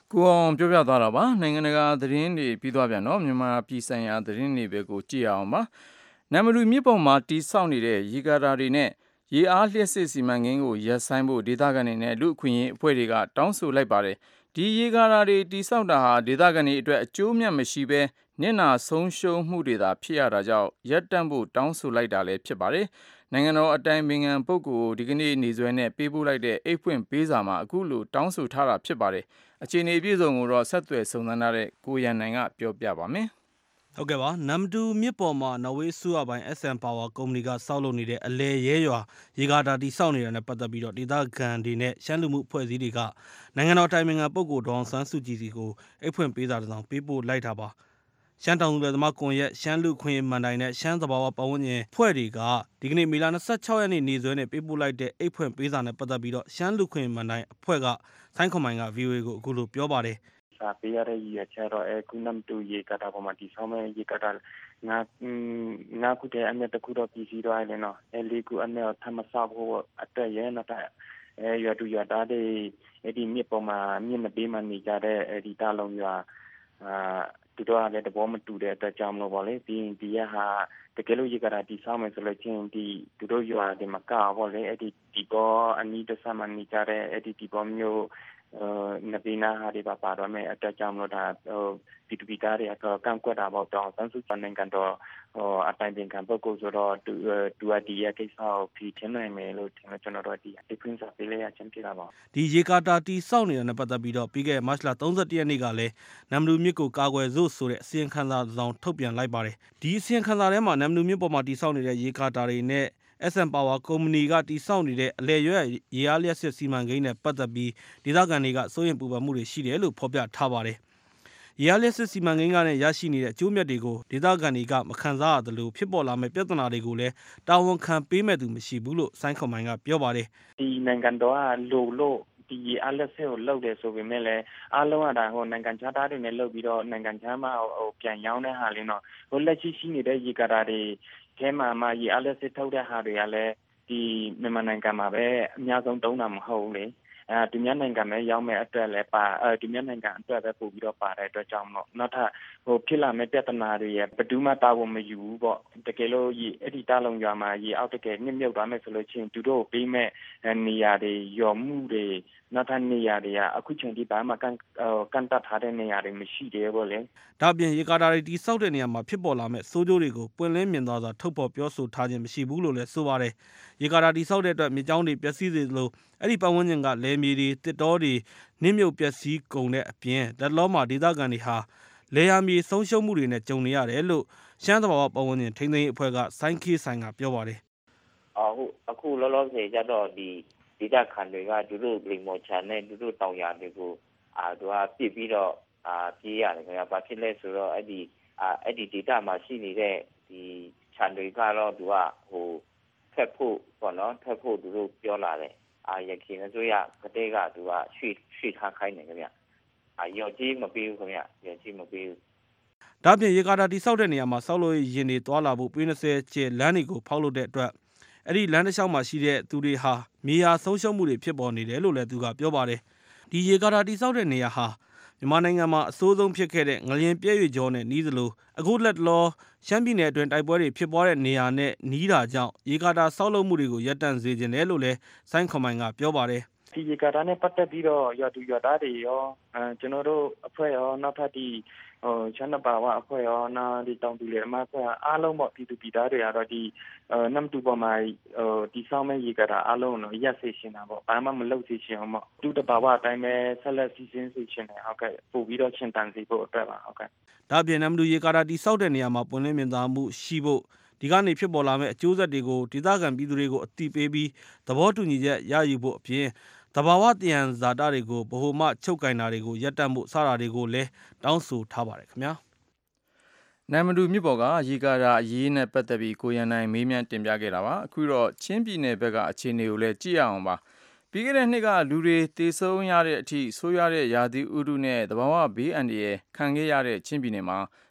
ကိုအောင်ပြောပြသွားတာပါနိုင်ငံတကာသတင်းတွေပြီးသွားပြန်တော့မြန်မာပြည်ဆိုင်ရာသတင်းတွေပဲကိုကြည့်အောင်ပါနမ်မတူမြစ်ပေါ်မှာတီဆောက်နေတဲ့ရေကာတာတွေနဲ့ရေအားလျှက်စစ်စီမံကိန်းကိုရပ်ဆိုင်းဖို့ဒေသခံတွေနဲ့လူအခွင့်အရေးအဖွဲ့တွေကတောင်းဆိုလိုက်ပါတယ်ဒီရေကာတာတွေတီဆောက်တာဟာဒေသခံတွေအတွက်အကျိုးမြတ်မရှိဘဲနစ်နာဆုံးရှုံးမှုတွေသာဖြစ်ရတာကြောင့်ရပ်တန့်ဖို့တောင်းဆိုလိုက်တာလည်းဖြစ်ပါတယ်နိုင်ငံတော်အတိုင်ပင်ခံပုဂ္ဂိုလ်ဒီကနေ့နေစွဲနဲ့ပေးပို့လိုက်တဲ့အိတ်ဖွင့်ပေးစာမှာအခုလိုတောင်းဆိုထားတာဖြစ်ပါတယ်အခြေအနေပြည့်စုံကိုတော့ဆက်သွယ်စုံစမ်းထားတဲ့ကိုရန်နိုင်ကပြောပြပါမယ်ဟုတ်ကဲ့ပါနမ်တူမြစ်ပေါ်မှာနော်ဝေးဆူရပိုင်း エス エム Power ကုမ္ပဏီကစောက်လုပ်နေတဲ့အလဲရဲရွာရေကာတာတီစောက်နေတာနဲ့ပတ်သက်ပြီးတော့ဒေသခံတွေနဲ့ရှမ်းလူမှုအဖွဲ့အစည်းတွေကနိုင်ငံတော်တိုင်ပင်ခံပုဂ္ဂိုလ်ဒေါအောင်ဆန်းစုကြည်စီကိုအိတ်ဖွင့်ပေးစာတစ်စောင်ပေးပို့လိုက်တာပါရှမ်းတောင်သူလယ်သမားကွန်ရက်ရှမ်းလူခွင့်မန်တိုင်နဲ့ရှမ်းသဘာဝပတ်ဝန်းကျင်ဖွဲ့တွေကဒီကနေ့မေလ၂၆ရက်နေ့နေ့စွဲနဲ့ပေးပို့လိုက်တဲ့အိတ်ဖွင့်ပေးစာနဲ့ပတ်သက်ပြီးတော့ရှမ်းလူခွင့်မန်တိုင်အဖွဲ့ကဆိုင်းခွန်မိုင်က ဗီအိုအေ ကိုအခုလိုပြောပါတယ်စာပေးရတဲ့ရည်ရွယ်ချက်တော့အဲကုနမ်တူရေကာတာပေါ်မှာဒီဆောင်မဲ့ရေကာတာငါငါခုတဲ့အမြတ်တခုတော့ပြည်စီတော့အဲ့လေနော်အဲလေးခုအမြတ်ထမဆောက်ဖို့အတွက်ရဲနော်တဲ့အဲရွာတူရွာသားတွေအဲ့ဒီမြစ်ပေါ်မှာမြစ်မပေးမှနေကြတဲ့အဲ့ဒီတာလုံးရွာအာသူတို့ကလည်းတဘောမတူတဲ့အတွက်ကြောင့်လို့ပေါ့လေပြီးရင်ဒီရဟာတကယ်လို့ရေကာတာဒီဆောင်မယ်ဆိုလို့ချင်းဒီသူတို့ရွာဒီမှာကောက်ပေါ့လေအဲ့ဒီဒီပေါ်အနီးတစ်ဆက်မှနေကြတဲ့အဲ့ဒီဒီပေါ်မျိုးနဗီနာဟာဒီပါပါတော့မယ်အတွက်ကြောင့်လို့ဒါပီတူပီတာတွေကတော့ကန့်ကွက်တာပေါ့တောင်းဆန်းစုနိုင်ငံတော်အတိုင်ပင်ခံပုဂ္ဂိုလ်ဆိုတော့သူသူအဒီရဲ့ကိစ္စကိုဖြေရှင်းနိုင်မယ်လို့ထင်တယ်ကျွန်တော်တို့ဒီဒီဖွင့်စာပေးလိုက်ရချင်းပြတာပါဒီရေကာတာတီစောက်နေတာနဲ့ပတ်သက်ပြီးတော့ပြီးခဲ့တဲ့မတ်လ၃၁ရက်နေ့ကလည်းနမ်မလူမြစ်ကိုကာကွယ်စို့ဆိုတဲ့အစီရင်ခံစာဆောင်ထုတ်ပြန်လိုက်ပါတယ်ဒီအစီရင်ခံစာထဲမှာနမ်မလူမြစ်ပေါ်မှာတီစောက်နေတဲ့ရေကာတာတွေနဲ့エス エム Power ကုမ္ပဏီကတီဆောက်နေတဲ့အလဲရွက်ရေအားလျှက်စစ်စီမံကိန်းနဲ့ပတ်သက်ပြီးဒေသခံတွေကစိုးရိမ်ပူပန်မှုတွေရှိတယ်လို့ဖော်ပြထားပါတယ်။ရေအားလျှက်စစ်စီမံကိန်းကနဲ့ရရှိနေတဲ့အကျိုးမြတ်တွေကိုဒေသခံတွေကမခံစားရသလိုဖြစ်ပေါ်လာမဲ့ပြဿနာတွေကိုလည်းတာဝန်ခံပေးမဲ့သူမရှိဘူးလို့ဆိုင်းခွန်မိုင်ကပြောပါတယ်။ဒီနိုင်ငံတော်ကလိုလို့ဒီရေအားလျှက်စစ်ကိုလုပ်တယ်ဆိုပေမဲ့လည်းအားလုံးကဒါဟိုနိုင်ငံခြားသားတွေနဲ့လုပ်ပြီးတော့နိုင်ငံခြားမှာဟိုပြန်ရောင်းတဲ့ဟာလေးတော့ဟိုလက်ရှိရှိနေတဲ့ရေကာတာတွေအဲမှာမှရေအားလျှက်စစ်ထုတ်တဲ့ဟာတွေကလည်းဒီမြန်မာနိုင်ငံမှာပဲအများဆုံးတုံးတာမဟုတ်ဘူးလေအဲဒီမြန်မာနိုင်ငံမှာရောက်မဲ့အတွက်လည်းပါအဲဒီမြန်မာနိုင်ငံအတွက်ပဲပို့ပြီးတော့ပါတဲ့အတွက်ကြောင့်တော့နောက်ထပ်ဟိုဖြစ်လာမဲ့ပြဿနာတွေရဘယ်သူမှတာဝန်မယူဘူးပေါ့တကယ်လို့ရေအဲ့ဒီတားလုံးရွာမှာရေအောက်တကယ်မြင့်မြုပ်သွားမယ်ဆိုလို့ချင်းသူတို့ပေးမဲ့နေရာတွေရော်မှုတွေနောက်ထပ်နေရာတွေကအခုချိန်ထိဘာမှကန်ကန်တတ်ထားတဲ့နေရာတွေမရှိသေးဘူးလေဒါ့အပြင်ရေကာတာတွေတီဆောက်တဲ့နေရာမှာဖြစ်ပေါ်လာမဲ့စိုးကျိုးတွေကိုပွင့်လင်းမြင်သွားစွာထုတ်ဖော်ပြောဆိုထားခြင်းမရှိဘူးလို့လည်းဆိုပါတယ်ရေကာတာတီဆောက်တဲ့အတွက်မြေကြောင်းတွေပျက်စီးစေသလိုအဲ့ဒီပတ်ဝန်းကျင်ကလယ်မြေတွေတစ်တောတွေနစ်မြုပ်ပျက်စီးကုန်တဲ့အပြင်လက်လောမှာဒေသခံတွေဟာလေယာမြေဆုံးရှုံးမှုတွေနဲ့ကြုံနေရတယ်လို့ရှမ်းသဘာဝပတ်ဝန်းကျင်ထိန်းသိမ်းရေးအဖွဲ့ကဆိုင်းခေးဆိုင်ကပြောပါတယ်အခုအခုလောလောဆယ်ကျတော့ဒီဒေသခံတွေကသူတို့လိမ်မော်ချန်နဲ့သူတို့တောင်ယာတွေကိုအာသူကပြစ်ပြီးတော့အာပြေးရတယ်ခင်ဗျာဘာဖြစ်လဲဆိုတော့အဲ့ဒီအာအဲ့ဒီဒေသမှာရှိနေတဲ့ဒီခြံတွေကတော့သူကဟိုဖက်ဖို့ပေါ့နော်ဖက်ဖို့သူတို့ပြောလာတယ်အာရခင်ဆိုရကတဲ့ကသူကရွှေ့ရွှေ့ထားခိုင်းတယ်ခင်ဗျာအာရော်ကြီးမပေးဘူးခင်ဗျာရော်ကြီးမပေးဘူးဒါပြင်ရေကာတာတိဆောက်တဲ့နေရာမှာဆောက်လို့ရင်တွေတွာလာဖို့ပေ၂၀ကျဲလမ်းတွေကိုဖောက်လုပ်တဲ့အတွက်အဲ့ဒီလမ်းတစ်လျှောက်မှာရှိတဲ့သူတွေဟာမြေယာဆုံးရှုံးမှုတွေဖြစ်ပေါ်နေတယ်လို့လည်းသူကပြောပါတယ်ဒီရေကာတာတိဆောက်တဲ့နေရာဟာမြန်မာနိုင်ငံမှာအဆိုးဆုံးဖြစ်ခဲ့တဲ့ငလျင်ပြည့်ရွေကြောနဲ့နီးသလိုအခုလက်တလောရှမ်းပြည်နယ်အတွင်းတိုက်ပွဲတွေဖြစ်ပွားတဲ့နေရာနဲ့နီးတာကြောင့်ရေကာတာဆောက်လုပ်မှုတွေကိုရပ်တန့်စေခြင်းတယ်လို့လည်းဆိုင်းခွန်မိုင်ကပြောပါတယ်ဒီရေကာတာနဲ့ပတ်သက်ပြီးတော့ရွာသူရွာသားတွေရောအဲကျွန်တော်တို့အဖွဲ့ရောနောက်ထပ်ဒီဟိုချမ်းသာဝအဖွဲ့ရောနောက်ဒီတောင်တူလေအမအဖွဲ့အားလုံးပေါ့ဒီတူပြည်သားတွေကတော့ဒီနမ်တူပေါ်မှာဟိုဒီဆောင်မဲ့ရေကာတာအားလုံးတော့ရက်စေရှင်တာပေါ့ဘာမှမလုပ်စေရှင်အောင်ပေါ့တူတဘာဝအတိုင်းပဲဆက်လက်စီစဉ်စေရှင်တယ်ဟုတ်ကဲ့ပို့ပြီးတော့ရှင်တန်စီဖို့အတွက်ပါဟုတ်ကဲ့ဒါပြင်နမ်တူရေကာတာတိဆောက်တဲ့နေရာမှာပွင့်လင်းမြင်သာမှုရှိဖို့ဒီကနေဖြစ်ပေါ်လာမဲ့အကျိုးဆက်တွေကိုဒေသခံပြည်သူတွေကိုအသိပေးပြီးသဘောတူညီချက်ရယူဖို့အပြင်တဘာဝတယံဇာတာတွေကိုဗဟိုမှချုပ်ကင်တာတွေကိုရပ်တန့်ဖို့စတာတွေကိုလည်းတောင်းဆိုထားပါတယ်ခင်ဗျာနမ်မတူမြစ်ပေါ်ကရေကာတာအရေးနဲ့ပတ်သက်ပြီးကိုရန်နိုင်မေးမြန်းတင်ပြခဲ့တာပါအခုတော့ချင်းပြည်နယ်ဘက်ကအခြေအနေကိုလည်းကြည့်ရအောင်ပါပြီးခဲ့တဲ့နှစ်ကလူတွေတေဆုံးရတဲ့အထိဆိုးရတဲ့ရာသီဥတုနဲ့တဘာဝဘေးအန္တရာယ်ခံခဲ့ရတဲ့ချင်းပြည်နယ်မှာ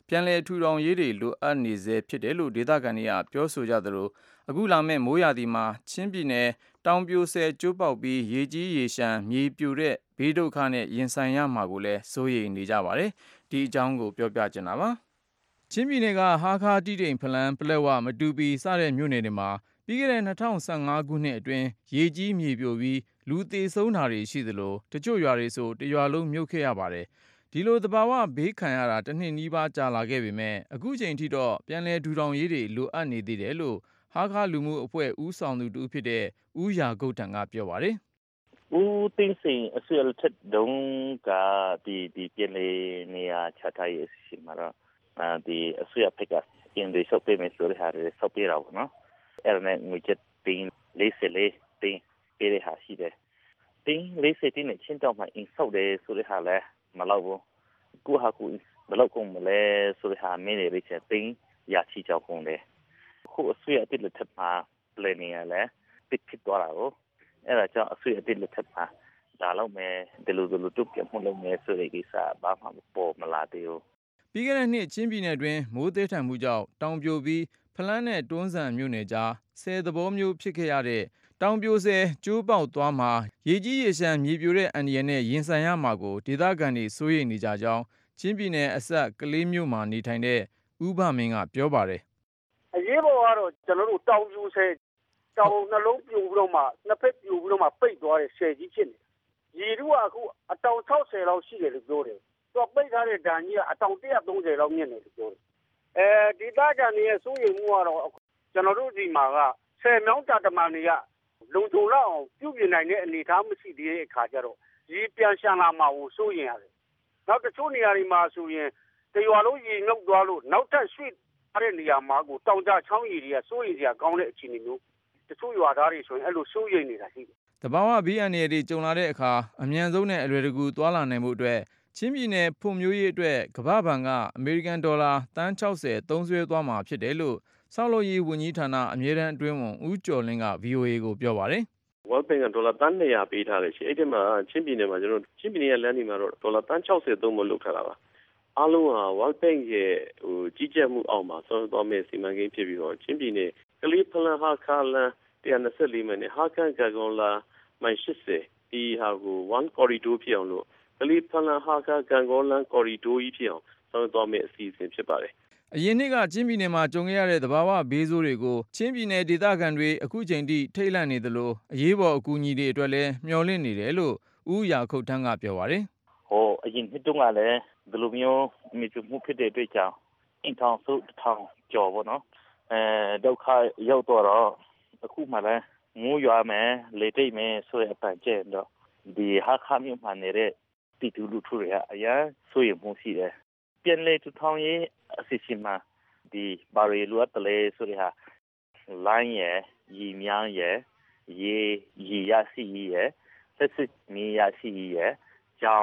ပြန်လည်ထူထောင်ရေးတွေလိုအပ်နေစေဖြစ်တယ်လို့ဒေသခံတွေကပြောဆိုကြသလိုအခုလာမဲ့မိုးရာသီမှာချင်းပြည်နယ်တောင်ပြိုဆဲကျိုးပေါက်ပြီးရေကြီးရေရှမ်းမြေပြိုတဲ့ဘေးဒုက္ခနဲ့ရင်ဆိုင်ရမှာကိုလည်းစိုးရိမ်နေကြပါတယ်ဒီအကြောင်းကိုပြောပြချင်တာပါချင်းပြည်နယ်ကဟာခါတိတိမ်ဖလန်းပလက်ဝမတူပီစတဲ့မြို့နယ်တွေမှာပြီးခဲ့တဲ့၂၀၁၅ခုနှစ်အတွင်းရေကြီးမြေပြိုပြီးလူသေဆုံးတာတွေရှိသလိုတချို့ရွာတွေဆိုတရွာလုံးမြုပ်ခဲ့ရပါတယ်ဒီလိုသဘာဝဘေးခံရတာတစ်နှစ်နီးပါးကြာလာခဲ့ပေမဲ့အခုချိန်ထိတော့ပြန်လည်ထူထောင်ရေးတွေလိုအပ်နေသေးတယ်လို့ဟာခါလူမှုအဖွဲ့ဦးဆောင်သူတူဖြစ်တဲ့ဦးရာဂုတ်တန်ကပြောပါတယ်ဦးသိန်းစိန်အဆွေအထက်တုန်းကဒီဒီပြည်လေနေရာချထားရေးရှိမှာတော့ဒီအဆွေအဖက်ကအင်းတွေဆောက်ပေးမယ်ဆိုတဲ့ဟာတွေဆောက်ပေးတော့နော်အဲ့ဒါနဲ့ငွေချက်တင်းလေးစလေးတင်းပေးရဟာရှိတယ်တင်းလေးစတင်းနဲ့ချင်းတောင်မှာအင်းဆောက်တယ်ဆိုတဲ့ဟာလဲမလောက်ဘူးကိုဟာကိုဘလောက်ကုန်မလဲဆိုတဲ့ဟာမင်းတွေရိချက်တင်းရချီကြောက်ကုန်တယ်ခုအဆွေအတစ်လက်ထပ်မှာလေနေရလဲပစ်ဖြစ်သွားတာကိုအဲ့ဒါကြောင့်အဆွေအတစ်လက်ထပ်မှာဒါလောက်မဲ့ဒီလိုဒီလိုတုတ်ပြမှုလုပ်မယ်ဆိုတဲ့ကိစ္စဘာမှမပေါ်မလာသေးဘူးပြီးခဲ့တဲ့နှစ်ချင်းပြည်နယ်တွင်မိုးသေးထန်မှုကြောင့်တောင်ပြိုပြီးဖလန်းနဲ့တွန်းဆန်မြို့နယ်ကြားဆယ်သဘောမျိုးဖြစ်ခဲ့ရတဲ့တောင်ပြိုဆယ်ကျိုးပေါက်သွားမှာရေကြီးရေရှမ်းမြေပြိုတဲ့အန္တရာယ်နဲ့ရင်ဆိုင်ရမှာကိုဒေသခံတွေစိုးရိမ်နေကြကြောင်းချင်းပြည်နယ်အစပ်ကလေးမြို့မှာနေထိုင်တဲ့ဦးဘမင်းကပြောပါတယ်အရေးပေါ်ကတော့ကျွန်တော်တို့တောင်ပြိုဆယ်တောင်နှလုံးပြိုပြီးတော့မှနှစ်ဖက်ပြိုပြီးတော့မှပိတ်သွားတဲ့ဆယ်ကြီးဖြစ်နေရေတို့ကအခုအတောင်၆၀လောက်ရှိတယ်လို့ပြောတယ်သူပိတ်ထားတဲ့ဓာန်ကြီးကအတောင်၁၃၀လောက်မြင့်တယ်လို့ပြောတယ်အဲဒီသားကံရဲ့စိုးရိမ်မှုကတော့ကျွန်တော်တို့ဒီမှာကဆယ်မြောင်းတာတမန်တွေကလုံခြုံလောက်အောင်ပြုပြင်နိုင်တဲ့အနေအထားမရှိသေးတဲ့အခါကျတော့ရေပြန်ရှမ်းလာမှာကိုစိုးရိမ်ရတယ်နောက်တချို့နေရာတွေမှာဆိုရင်တရွာလုံးရေငုပ်သွားလို့နောက်ထပ်ရွှေ့ထားတဲ့နေရာမှာကိုတောင်ကြချောင်းရေတွေကစိုးရိမ်စရာကောင်းတဲ့အခြေအနေမျိုးတချို့ရွာသားတွေဆိုရင်အဲ့လိုစိုးရိမ်နေတာရှိတယ်တဘာဝဘေးအန္တရာယ်တွေကြုံလာတဲ့အခါအမြန်ဆုံးနဲ့အလွယ်တကူသွားလာနိုင်မှုအတွက်ချင်းပြည်နယ်ဖွံ့ဖြိုးရေးအတွက်ကမ္ဘာ့ဘဏ်ကအမေရိကန်ဒေါ်လာသန်း၆၀သုံးစွဲသွားမှာဖြစ်တယ်လို့ဆောက်လုပ်ရေးဝန်ကြီးဌာနအမြဲတမ်းအတွင်းဝန်ဦးကျော်လင်းက ဗွီအိုအေ ကိုပြောပါတယ်။ World Bank ကဒေါ်လာသန်း၂ရာပေးထားတယ်ရှိအဲ့ဒီမှာချင်းပြည်နယ်မှာကျွန်တော်ချင်းပြည်နယ်ရဲ့လမ်းတွေမှာတော့ဒေါ်လာသန်း၆၀သုံးဖို့လုပ်ထားတာပါ။အားလုံးဟာ World Bank ရဲ့ဟိုကြီးကြပ်မှုအောက်မှာဆောက်သွားမယ့်စီမံကိန်းဖြစ်ပြီးတော့ချင်းပြည်နယ်ကလေးဖလန်ဟာခါလန်one twenty-fourမိနစ်ဟာကန်ကကွန်လာမိုင်eightyဒီဟာကိုone corridor ဖြစ်အောင်လို့ကလေးဖလန်ဟာခါကန်ကွန်လန် corridor ကြီးဖြစ်အောင်ဆောက်သွားမယ့်အစီအစဉ်ဖြစ်ပါတယ်အရင်နှစ်ကချင်းပြည်နယ်မှာကြုံခဲ့ရတဲ့သဘာဝဘေးဆိုးတွေကိုချင်းပြည်နယ်ဒေသခံတွေအခုချိန်ထိထိတ်လန့်နေသလိုအရေးပေါ်အကူအညီတွေအတွက်လည်းမျှော်လင့်နေတယ်လို့ဦးရာခုတ်ထန်းကပြောပါတယ်ဟောအရင်နှစ်တုန်းကလည်းဒီလိုမျိုးမြေပြိုမှုဖြစ်တဲ့အတွက်ကြောင့်အင်ထောင်စုတစ်ထောင်ကျော်ပေါ့နော်အဲဒုက္ခရောက်တော့အခုမှလည်းငိုးရွာမယ်လေတိတ်မယ်ဆိုတဲ့အပန်ကျဲတော့ဒီဟာခါမျိုးမှနေတဲ့ပြည်သူလူထုတွေကအရင်ဆိုရမှုရှိတယ်ပြန်လေထူထောင်ရေးအစီအစဉ်မှာဒီဘာရီလိုအပ်တယ်ဆိုတဲ့ဟာလိုင်းရဲ့ရီမြန်းရဲ့ရေရီရစီရဲ့ဆက်စစ်မီရစီရဲ့ကြောင်း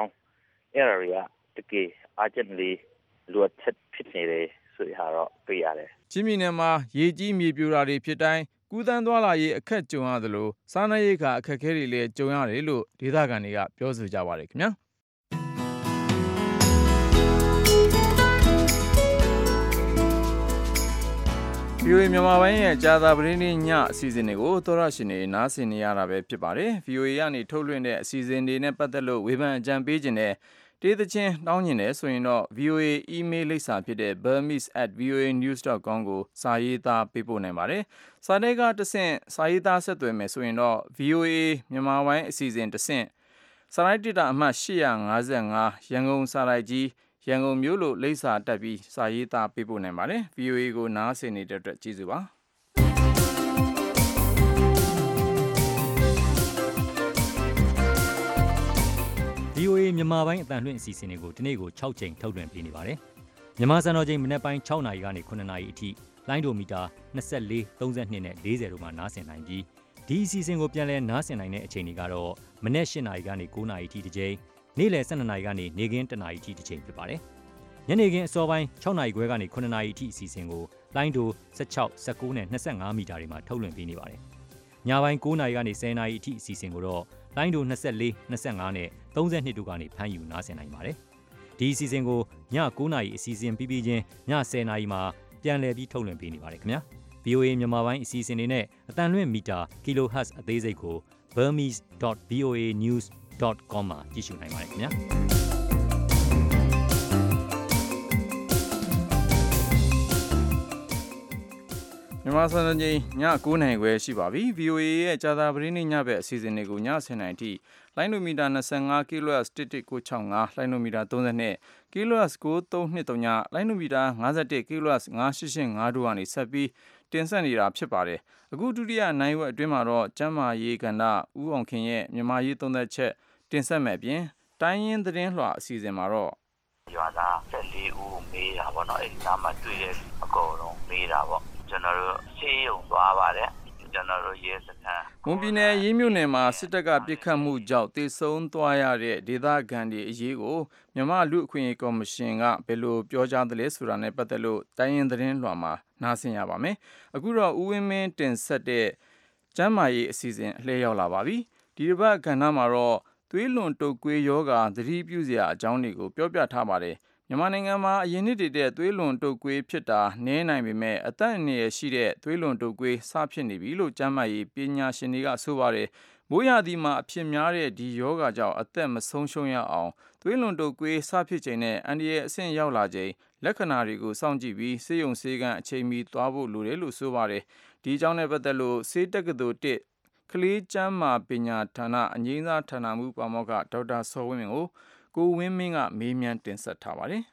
area တကယ် urgently လိုအပ်ဖြစ်နေတယ်ဆိုတဲ့ဟာတော့ပြရတယ်ချင်းပြည်နယ်မှာရေကြီးမြေပြိုတာတွေဖြစ်တိုင်းကူးသန်းသွားလာရေးအခက်ကြုံရသလိုစားနပ်ရိက္ခာအခက်အခဲတွေလည်းကြုံရတယ်လို့ဒေသခံတွေကပြောဆိုကြပါတယ်ခင်ဗျာဗီအိုအေမြန်မာပိုင်းရဲ့ကြာသပတေးနေ့ညအစီအစဉ်တွေကိုသောရရှင်တွေနားဆင်နေရတာပဲဖြစ်ပါတယ်။ဗီအိုအေကနေထုတ်လွှင့်တဲ့အစီအစဉ်တွေနဲ့ပတ်သက်လို့ဝေဖန်အကြံပေးခြင်းနဲ့တေးသချင်းတောင်းကျင်တယ်ဆိုရင်တော့ ဗီအိုအေ email လိပ်စာဖြစ်တဲ့ burmese at voanews dot com ကိုစာရေးသားပေးပို့နိုင်ပါတယ်။စာထဲကတဆင့်စာရေးသားဆက်သွယ်မယ်ဆိုရင်တော့ ဗီအိုအေမြန်မာပိုင်းအစီအစဉ်တဆင့်စာရိုက်ဒေတာအမှတ်eight fifty-fiveရန်ကုန်စာရိုက်ကြီးရန်ကုန်မြို့လို့လိပ်စာတက်ပြီးစာရေးသားပေးပို့နိုင်ပါတယ် ဗီအိုအေ ကိုနားဆင်နေတဲ့အတွက်ကျေးဇူးပါဗီအိုအေမြန်မာပိုင်းအတန်လွှင့်အစီအစဉ်တွေကိုဒီနေ့ကိုsixချိန်ထုတ်လွှင့်ပေးနေပါတယ်မြန်မာစံတော်ချိန်မနက်ပိုင်းsixနာရီကနေsevenနာရီအထိလိုင်းဒိုမီတာtwenty-four, thirty-twoနဲ့fortyတို့မှာနားဆင်နိုင်ပြီးဒီအစီအစဉ်ကိုပြန်လည်နားဆင်နိုင်တဲ့အချိန်တွေကတော့မနက်eightနာရီကနေnineနာရီအထိတစ်ချိန်နေ့လယ်twelveနာရီကနေနေ့ခင်းoneနာရီအထိတစ်ချိန်ဖြစ်ပါတယ်ညနေခင်းအစောပိုင်းsixနာရီခွဲကနေsevenနာရီအထိအစီအစဉ်ကိုလိုင်းဒိုsixteen, nineteenနဲ့twenty-fiveမီတာတွေမှာထုတ်လွှင့်ပေးနေပါတယ်ညပိုင်းnineနာရီကနေtenနာရီအထိအစီအစဉ်ကိုတော့လိုင်းဒိုtwenty-four, twenty-fiveနဲ့thirty-twoတို့ကနေဖမ်းယူနားဆင်နိုင်ပါတယ်ဒီအစီအစဉ်ကိုည9နာရီအစီအစဉ်ပြီးပြီးချင်းည10နာရီမှာပြန်လည်ပြီးထုတ်လွှင့်ပေးနေပါတယ်ခင်ဗျာ ဗွီအိုအေ မြန်မာပိုင်းအစီအစဉ်တွေနဲ့အတန်လွင့်မီတာ kilohertz အသေးစိတ်ကို burmese dot voa news dot com မှာကြည့်ရှုနိုင်ပါတယ်ခင်ဗျာမြန်မာစံတော်ချိန်ည9နာရီခွဲရှိပါပြီ ဗွီအိုအေ ရဲ့ကြာသာပတေးနေ့ညဘက်အစီအစဉ်တွေကိုည10နာရီထိလိုင်းနိုမီတာ25 kilohertz တစ်တစ်ကို65လိုင်းနိုမီတာ32 kilohertz 9323လိုင်းနိုမီတာ51 kilohertz 9885တို့ကနေဆက်ပြီးတင်ဆက်နေတာဖြစ်ပါတယ်အခုဒုတိယနိုင်ဝက်အတွင်းမှာတော့ကျမ်းမာရေးကဏ္ဍဦးအောင်ခင်ရဲ့မြန်မာရေးသုံးသက်ချက်တင်ဆက်မဲ့ပြင်တိုင်းရင်းသတင်းလွှာအစီအစဉ်မှာတော့ရွာသား14ဦးမေးတာပေါ့နော်အဲဒီနားမှာတွေ့တဲ့အကုန်လုံးမေးတာပေါ့ကျွန်တော်တို့ဆေးရုံသွားပါတယ်ကျွန်တော်တို့ရဲစခန်းမွန်ပြည်နယ်ရေးမြို့နယ်မှာစစ်တပ်ကပစ်ခတ်မှုကြောင့်တေဆုံးသွားရတဲ့ဒေသခံတွေအရေးကိုမြန်မာလူ့အခွင့်အရေးကော်မရှင်ကဘယ်လိုပြောကြားသလဲဆိုတာနဲ့ပတ်သက်လို့တိုင်းရင်းသတင်းလွှာမှာနားဆင်ရပါမယ်အခုတော့ဦးဝင်းမင်းတင်ဆက်တဲ့ကျမ်းမာရေးအစီအစဉ်အလှည့်ရောက်လာပါပြီဒီတစ်ပတ်ကဏ္ဍမှာတော့သွေးလွန်တုပ်ကွေးယောဂသတိပြုစရာအကြောင်းတွေကိုပြောပြထားပါတယ်မြန်မာနိုင်ငံမှာအရင်နှစ်တွေတဲ့သွေးလွန်တုပ်ကွေးဖြစ်တာနည်းနိုင်ပေမဲ့အသက်အန္တရာယ်ရှိတဲ့သွေးလွန်တုပ်ကွေးစဖြစ်နေပြီလို့ကျန်းမာရေးပညာရှင်တွေကဆိုပါတယ်။မိုးရာသီမှာအဖြစ်များတဲ့ဒီယောဂကြောင့်အသက်မဆုံးရှုံးရအောင်သွေးလွန်တုပ်ကွေးစဖြစ်ချိန်နဲ့အန္တရာယ်အဆင့်ရောက်လာချိန်လက္ခဏာတွေကိုစောင့်ကြည့်ပြီးဆေးရုံဆေးခန်းအချိန်မီသွားဖို့လိုတယ်လို့ဆိုပါတယ်။ဒီအကြောင်းနဲ့ပတ်သက်လို့ဆေးတက္ကသိုလ်တစ်ကလေးကျန်းမာပညာဌာနအငြိမ်းစားဌာနမှူးပါမောက္ခဒေါက်တာစောဝင်းမင်းကိုကိုဝင်းမင်းကမေးမြန်းတင်ဆက်ထားပါတယ်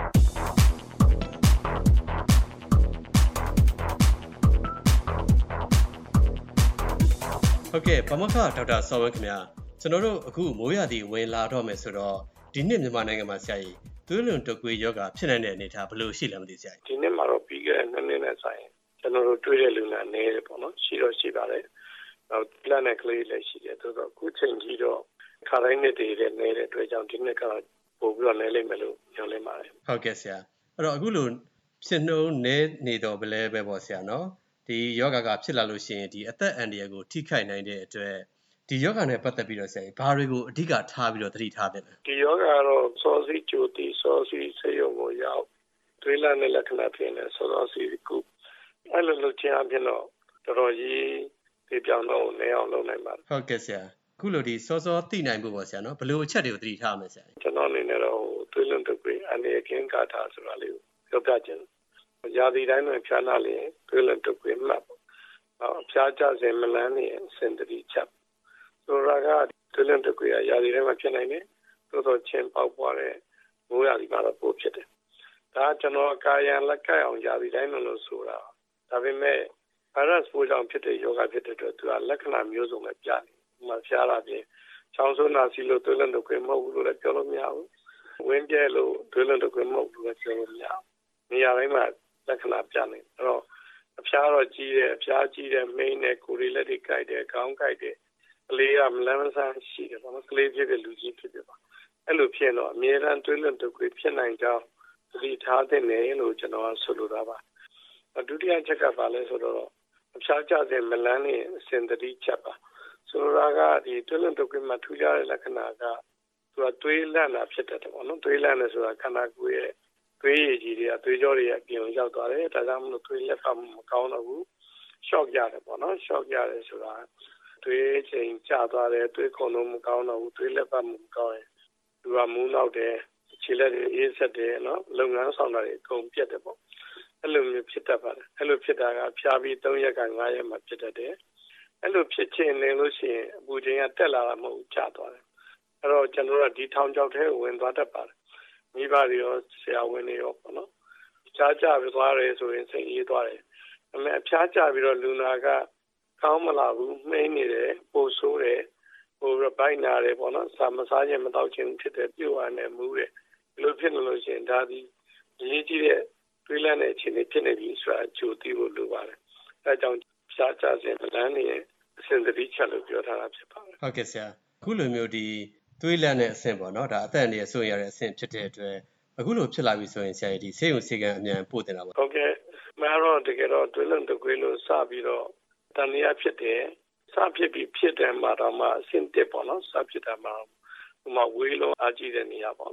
ဟုတ်ကဲ့ပမခဒေါက်တာဆောင်းဝင်းခင်ဗျာကျွန်တော်တို့အခုမိုးရာသီဝင်လာတော့မယ်ဆိုတော့ဒီနှစ်မြန်မာနိုင်ငံမှာဆရာကြီးသွေးလွန်တုပ်ကွေးယောဂဖြစ်နိုင်တဲ့အနေအထားဘယ်လိုရှိလဲမသိဆရာကြီးဒီနှစ်မှာတော့ပြီးခဲ့တဲ့နှစ်နှစ်နဲ့ဆိုင်ကျွန်တော်တို့တွေ့တဲ့လူနာနည်းတယ်ပေါ့နော်ရှိတော့ရှိပါတယ်နောက်လမ်းနဲ့ကလေးလည်းရှိတယ်ဆိုတော့အခုချိန်ကြီးတော့ခါတိုင်းနှစ်တွေလည်းနည်းတဲ့အတွက်ကြောင့်ဒီနှစ်ကတော့ပို့ပြီးတော့နည်းလိမ့်မယ်လို့ညွှန်လင်းပါတယ်ဟုတ်ကဲ့ဆရာအဲ့တော့အခုလိုဖြစ်နှုန်းနည်းနေတော့ဘလဲပဲပေါ့ဆရာနော်ဒီယောဂကဖြစ်လာလို့ရှိရင်ဒီအသက်အန္တရာယ်ကိုထိခိုက်နိုင်တဲ့အတွက်ဒီယောဂနဲ့ပတ်သက်ပြီးတော့ဆရာဘာတွေကိုအဓိကထားပြီးတော့သတိထားသင့်လဲဒီယောဂကတော့စောစီကြိုတီစောစီဆေးရုံကိုရောက်သွေးလမ်းနဲ့လက္ခဏာဖြစ်နေစောစီကူအဲ့လိုလုပ်ချင်အပြင်တော့တော်တော်ကြီးဒီပြောင်းတော့နေအောင်လုပ်နိုင်ပါတယ်ဟုတ်ကဲ့ဆရာအခုလိုဒီစောစောသိနိုင်ဖို့ပေါ့ဆရာနော်ဘယ်လိုအချက်တွေကိုသတိထားမလဲဆရာကျွန်တော်အနေနဲ့တော့သွေးလွန်တုပ်ကွေးအနေအကင်းကာထားဆိုတာလေးကိုပြောပြခြင်းရာသီတိုင်းမှာဖြားလာရင်သွေးလွန်တုပ်ကွေးမှတ်နော်ဖြားကြစဉ်မလန်းနေစင်တရီချက်ဆိုတာကသွေးလွန်တုပ်ကွေးရာသီတိုင်းမှာဖြစ်နိုင်တယ်သို့သောချင်းပေါက်ပွားတဲ့မိုးရာသီမှာတော့ပိုဖြစ်တယ်ဒါကကျွန်တော်ကာယံလက်ကဲအောင်ရာသီတိုင်းလို့ဆိုတာဒါပေမဲ့ virus ပိုးကြောင့်ဖြစ်တဲ့ယောဂဖြစ်တဲ့အတွက်သူကလက္ခဏာမျိုးစုံနဲ့ပြနေဥမာဖြားလာပြင်ချောင်းဆိုးနာစီလို့သွေးလွန်တုပ်ကွေးမဟုတ်ဘူးလို့လည်းပြောလို့မရဘူးဝင်းပြဲလို့သွေးလွန်တုပ်ကွေးမဟုတ်ဘူးလို့ပြောလို့မရဘူးနေရာတိုင်းမှာလက္ခဏာပြနေအဲ့တော့အဖျားတော့ကြီးတယ်အဖျားကြီးတယ်မိန်းနဲ့ကိုယ်တွေလက်တွေကိုက်တယ်ခေါင်းကိုက်တယ်ကလေးကမလန်းမဆန်းရှိတယ်ပေါ့နော်ကလေးဖြစ်တဲ့လူကြီးဖြစ်တယ်ပေါ့အဲ့လိုဖြစ်တော့အမြဲတမ်းသွေးလွန်တုပ်ကွေးဖြစ်နိုင်ကြောင်းသတိထားသင့်တယ်လို့ကျွန်တော်ဆိုလိုတာပါဒုတိယချက်ကပါလဲဆိုတော့အဖျားကြတဲ့မလန်းနဲ့စင်တရီချက်ပါဆိုလိုတာကဒီသွေးလွန်တုပ်ကွေးမှာထူးခြားတဲ့လက္ခဏာကသူကသွေးလန့်တာဖြစ်တယ်ပေါ့နော်သွေးလန့်တယ်ဆိုတာခန္ဓာကိုယ်ရဲ့သွေးရည်ကြီးတွေကသွေးကြောတွေအပြင်ရောက်သွားတယ်ဒါကြောင့်မလို့သွေးလက်ဖက်မကောင်းတော့ဘူး shock ရတယ်ပေါ့နော် shock ရတယ်ဆိုတာသွေးချိန်ကျသွားတယ်သွေးခုန်လို့မကောင်းတော့ဘူးသွေးလက်ဖက်မကောင်းရင်သူကမူးနောက်တယ်ခြေလက်တွေအေးဆက်တယ်နော်လုပ်ငန်းဆောင်တာတွေအကုန်ပြတ်တယ်ပေါ့အဲ့လိုမျိုးဖြစ်တတ်ပါတယ်အဲ့လိုဖြစ်တာကဖြားပြီး၃ရက်က၅ရက်မှဖြစ်တတ်တယ်အဲ့လိုဖြစ်ချင်နေလို့ရှိရင်အပူချိန်ကတက်လာတာမဟုတ်ကျသွားတယ်အဲ့တော့ကျွန်တော်တို့ဒီထောင်ချောက်ထဲဝင်သွားတတ်ပါတယ်မိဘတွေရောဆရာဝန်တွေရောပေါ့နော်ကြားကြပြီးသွားတယ်ဆိုရင်စိတ်အေးသွားတယ်အမေအဖျားကြပြီးတော့လူနာကကောင်းမလာဘူးမှိန်းနေတယ်ပိုဆိုးတယ်ဟိုဘိုက်နာတယ်ပေါ့နော်စာမစားခြင်းမတောက်ခြင်းဖြစ်တယ်ပြုတ်ရနဲ့မူးတယ်ဘယ်လိုဖြစ်နေလို့ရှိရင်ဒါဒီရေးကြည့်တဲ့တွေးလန့်တဲ့အခြေအနေဖြစ်နေပြီဆိုတာကြိုသိဖို့လိုပါတယ်အဲကြောင့်ဖြားကြခြင်းမလန်းနေအစဉ်သတိချက်လို့ပြောထားတာဖြစ်ပါတယ်ဟုတ်ကဲ့ဆရာအခုလိုမျိုးဒီသွေးလန့်တဲ့အဆင့်ပေါ့နော်ဒါအသက်အန္တရာယ်ဆိုရတဲ့အဆင့်ဖြစ်တဲ့အတွက်အခုလိုဖြစ်လာပြီဆိုရင်ဆရာကြီးဒီဆေးရုံဆေးကံအမြန်ပို့တင်တာပေါ့ဟုတ်ကဲ့မတော်တကယ်တော့သွေးလွန်တုပ်ကွေးလို့စပြီးတော့တန်ရဖြစ်တယ်စဖြစ်ပြီးဖြစ်တယ်မှာတော့မှအဆင့်တစ်ပေါ့နော်စဖြစ်တာမှာဟိုမှာဝေးလုံးအားကြီးတဲ့နေရာပေါ့နော်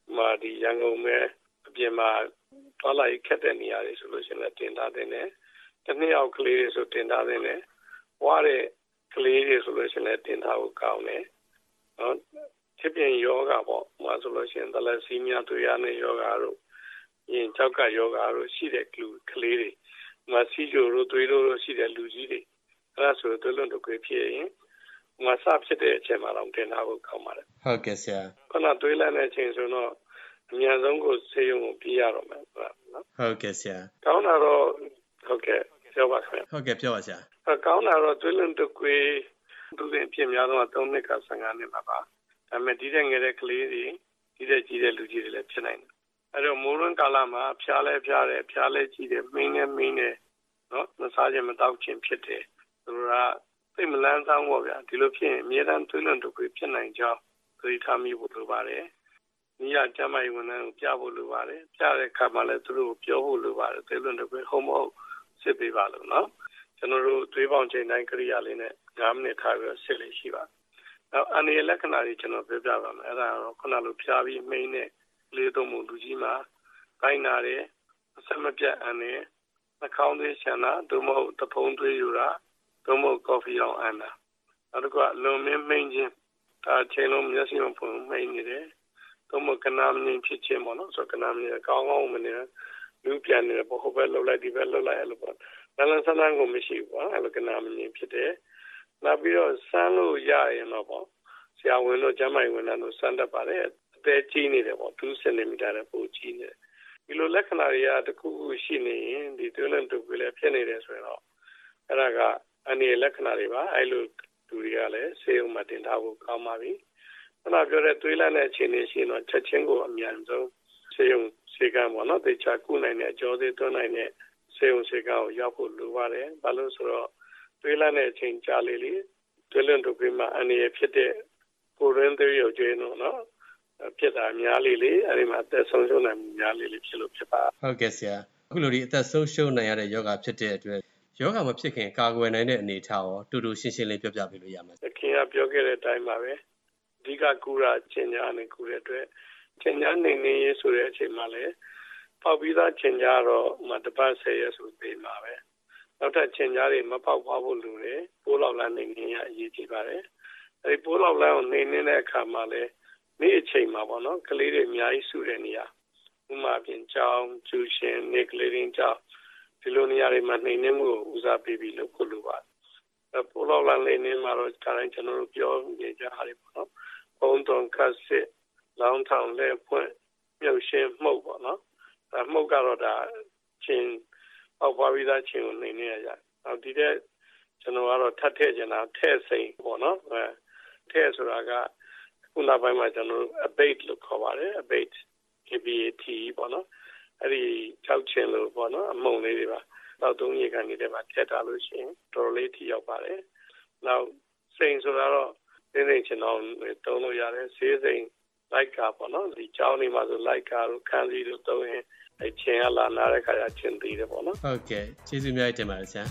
မာဒီရန်ကုန်မဲအပြင်မှာသွားလိုက်ခက်တဲ့နေရာတွေဆိုလို့ရှိရင်လည်းတင်ထားတဲ့နဲ့တစ်နှစ်အောက်ကလေးတွေဆိုတင်ထားတဲ့နဲ့ဝါတဲ့ကလေးတွေဆိုလို့ရှိရင်လည်းတင်ထားဖို့ကောင်းတယ်နော်ဖြစ်ပြင်ယောဂပေါ့မှာဆိုလို့ရှိရင်တလက်စီမြတွေ့ရတဲ့ယောဂတို့ရင်ကြောက်ကယောဂတို့ရှိတဲ့လူကလေးတွေမစီဂျိုတို့တွေးတို့ရှိတဲ့လူကြီးတွေအဲ့ဒါဆိုတော့လွန်တကွေဖြစ်ရင်မဆပ်ဖြစ်တဲ့အချိန်မှာတော့တင်ထားဖို့ကောင်းပါတယ်ဟုတ်ကဲ့ဆရာခဏတွေးလိုက်တဲ့အချိန်ဆိုတော့အများဆုံးကိုဆေးရုံကိုပြေးရတော့မယ်နော်ဟုတ်ကဲ့ဆရာကောင်းတာတော့ဟုတ်ကဲ့ပြောပါခင်ဗျဟုတ်ကဲ့ပြောပါဆရာကောင်းတာတော့တွေးလွန်တကွေသူတွေပြင်များတော့သုံးနှစ်ကဆယ်ငါးနှစ်မှာပါဒါပေမဲ့ဒီတဲ့ငယ်တဲ့ကလေးတွေဒီတဲ့ကြီးတဲ့လူကြီးတွေလည်းဖြစ်နိုင်တယ်အဲ့တော့မိုးရွန်းကာလမှာဖျားလဲဖျားတယ်ဖျားလဲကြီးတယ်မင်းနဲ့မင်းနဲ့နော်မစားခြင်းမတောက်ခြင်းဖြစ်တယ်သူကသိမလန်းဆောင်ပေါ့ဗျာဒီလိုဖြစ်ရင်အမြဲတမ်းတွေးလွန်တကွေဖြစ်နိုင်ကြောင်းသတိထားမိဖို့လိုပါတယ်နီးရကျမကြီးဝန်ထမ်းကိုပြဖို့လိုပါတယ်ပြတဲ့အခါမှာလည်းသူတို့ပြောဖို့လိုပါတယ်တွေးလွန်တကွေဟုတ်မဟုတ်စစ်ပေးပါလို့နော်ကျွန်တော်တို့သွေးပေါင်ချိန်တိုင်းကရိယာလေးနဲ့ငါးမိနစ်ထားပြီးစစ်လေးရှိပါနောက်အနေလက္ခဏာတွေကျွန်တော်ပြောပြပါမယ်အဲ့ဒါတော့ခုနလိုဖျားပြီးမိန်းနဲ့လေးသုံးမှုလူကြီးမှာတိုင်းနာတယ်အဆက်မပြတ်အနေနှာခေါင်းသွေးရှမ်းတာဒုမဟုတ်တဖုံးသွေးယူတာဒုမဟုတ်ကော်ဖီအောင်အန်တာနောက်တစ်ခုကလွန်မင်းမိန်ချင်းဒါချိန်လုံးမျက်စိမဖွင့်မိန်နေတယ်ဒုမဟုတ်ကနာမင်းဖြစ်ခြင်းပေါ့နော်ဆိုကနာမင်းကောင်းကောင်းမနေလူပြန်နေတယ်ဘဟုတ်ပဲလှုပ်လိုက်ဒီပဲလှုပ်လိုက်အဲ့လိုပေါ့လန်းလန်းဆန်းဆန်းကိုမရှိဘူးပေါ့အဲ့လိုကနာမင်းဖြစ်တယ်နောက်ပြီးတော့စမ်းလို့ရရင်တော့ပေါ့ဆရာဝန်တို့ကျမ်းမိုင်ဝန်ထမ်းတို့စမ်းတတ်ပါတယ်အသေးကြီးနေတယ်ပေါ့two centimeter နဲ့ပိုကြီးနေတယ်ဒီလိုလက္ခဏာတွေကတခုခုရှိနေရင်ဒီသွေးလွန်တုပ်ကွေးလည်းဖြစ်နေတယ်ဆိုရင်တော့အဲ့ဒါကအနေလက္ခဏာတွေပါအဲ့လိုလူတွေကလည်းဆေးရုံမှာတင်ထားဖို့ကောင်းပါပြီခဏပြောတဲ့သွေးလန့်တဲ့အခြေအနေရှိရင်တော့ချက်ချင်းကိုအမြန်ဆုံးဆေးရုံဆေးကမ်းပေါ့နော်တေချာကုနိုင်တဲ့အကျော်သေးသွင်းနိုင်တဲ့ဆေးရုံဆေးကမ်းကိုရောက်ဖို့လိုပါတယ်ဘာလို့ဆိုတော့သွေးလန့်တဲ့အချိန်ကြာလေလေသွေးလွန်တုပ်ကွေးမှာအနေဖြစ်တဲ့ကိုရင်းသွေးရုပ်ကျွေးနော်နော်ဖြစ်တာများလေလေအဲဒီမှာအသက်ဆုံးရှုံးနိုင်မှုများလေလေဖြစ်လို့ဖြစ်ပါဟုတ်ကဲ့ဆရာအခုလိုဒီအသက်ဆုံးရှုံးနိုင်ရတဲ့ယောဂဖြစ်တဲ့အတွက်ယောဂမဖြစ်ခင်ကာကွယ်နိုင်တဲ့အနေအထားရောတူတူရှင်းရှင်းလေးပြောပြပေးလို့ရမှာ။ခင်ဗျာပြောခဲ့တဲ့အတိုင်းပါပဲ။အဓိကကူတာချင်းညာနဲ့ကူတဲ့အတွက်ချင်းညာနေနေရေးဆိုတဲ့အချိန်မှာလည်းပေါက်ပြီးသားချင်းညာတော့မတပတ်ဆယ်ရဆိုပြီးမှာပဲ။နောက်ထပ်ချင်းညာတွေမပေါက်သွားဖို့လိုတယ်။ပိုးလောက်လန်းနေနေရအရေးကြီးပါတယ်။အဲဒီပိုးလောက်လန်းကိုနေနေတဲ့အခါမှာလည်းနေ့အချိန်မှာပေါ့နော်ကလေးတွေအများကြီးစုတဲ့နေရာဥမာပြင်ကြောင်းကျူရှင်နေကလေးရင်းကြောင်းဒီလိုနေရာတွေမှာနေနေမှုကိုဦးစားပေးပြီးလုပ်ဖို့လိုပါတယ်။ပိုးလောက်လန်းလေးနေမှာတော့ဒါတိုင်းကျွန်တော်တို့ပြောနေကြတာပေါ့နော်။ပုံတုံကတ်စစ်လောင်းထောင်လဲဖွင့်မြုပ်ရှင်းမှုတ်ပေါ့နော်။ဒါမှုတ်ကတော့ဒါချင်းအောက်ပါပြီးသားချင်းကိုနေနေရကြ။နောက်ဒီတဲ့ကျွန်တော်ကတော့ထပ်ထည့်ချင်တာထဲ့စိန်ပေါ့နော်။အဲထဲ့ဆိုတာကခုနပိုင်းမှာကျွန်တော်တို့ abate လို့ခေါ်ပါတယ် abate A B A T ပေါ့နော်အဲ့ဒီကြောက်ချင်းလို့ပေါ့နော်အမုံလေးတွေပါတော့သုံးရေကန်နေတဲ့မှာထည့်ထားလို့ရှိရင်တော်လေးထိရောက်ပါတယ်နောက်စိန်ဆိုတာတော့နေနေချင်အောင်တုံးလို့ရတယ်ဆေးစိန်လိုက်ကာပေါ့နော်ဒီကြောင်းနေမှာဆိုလိုက်ကာတို့ခန်းစီတို့တုံးရင်အဲ့ချင်းကလာနာတဲ့ခါကျချင်းသေးတယ်ပေါ့နော်ဟုတ်ကဲ့ကျေးဇူးများတင်ပါတယ်ဆရာ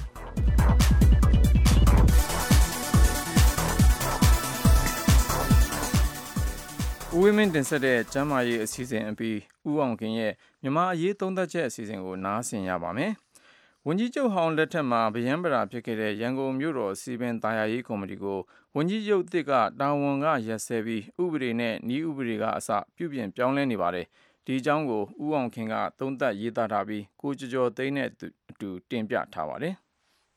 ဦးဝင်းမင်းတင်ဆက်တဲ့ကျမ်းမာရေးအစီအစဉ်အပြီးဦးအောင်ခင်ရဲ့မြန်မာအရေးသုံးသပ်ချက်အစီအစဉ်ကိုနားဆင်ရပါမယ်။ဝန်ကြီးချုပ်ဟောင်းလက်ထက်မှာဗျမ်းပရာဖြစ်ခဲ့တဲ့ရန်ကုန်မြို့တော်စီပင်သာယာရေးကော်မတီကိုဝန်ကြီးချုပ်တစ်ကတာဝန်ကရက်စဲပြီးဥပဒေနဲ့နည်းဥပဒေကအစပြုပြင်ပြောင်းလဲနေပါတယ်။ဒီအကြောင်းကိုဦးအောင်ခင်ကသုံးသပ်ရေးသားထားပြီးကိုကျော်ကျော်သိန်းနဲ့အတူတင်ပြထားပါတယ်။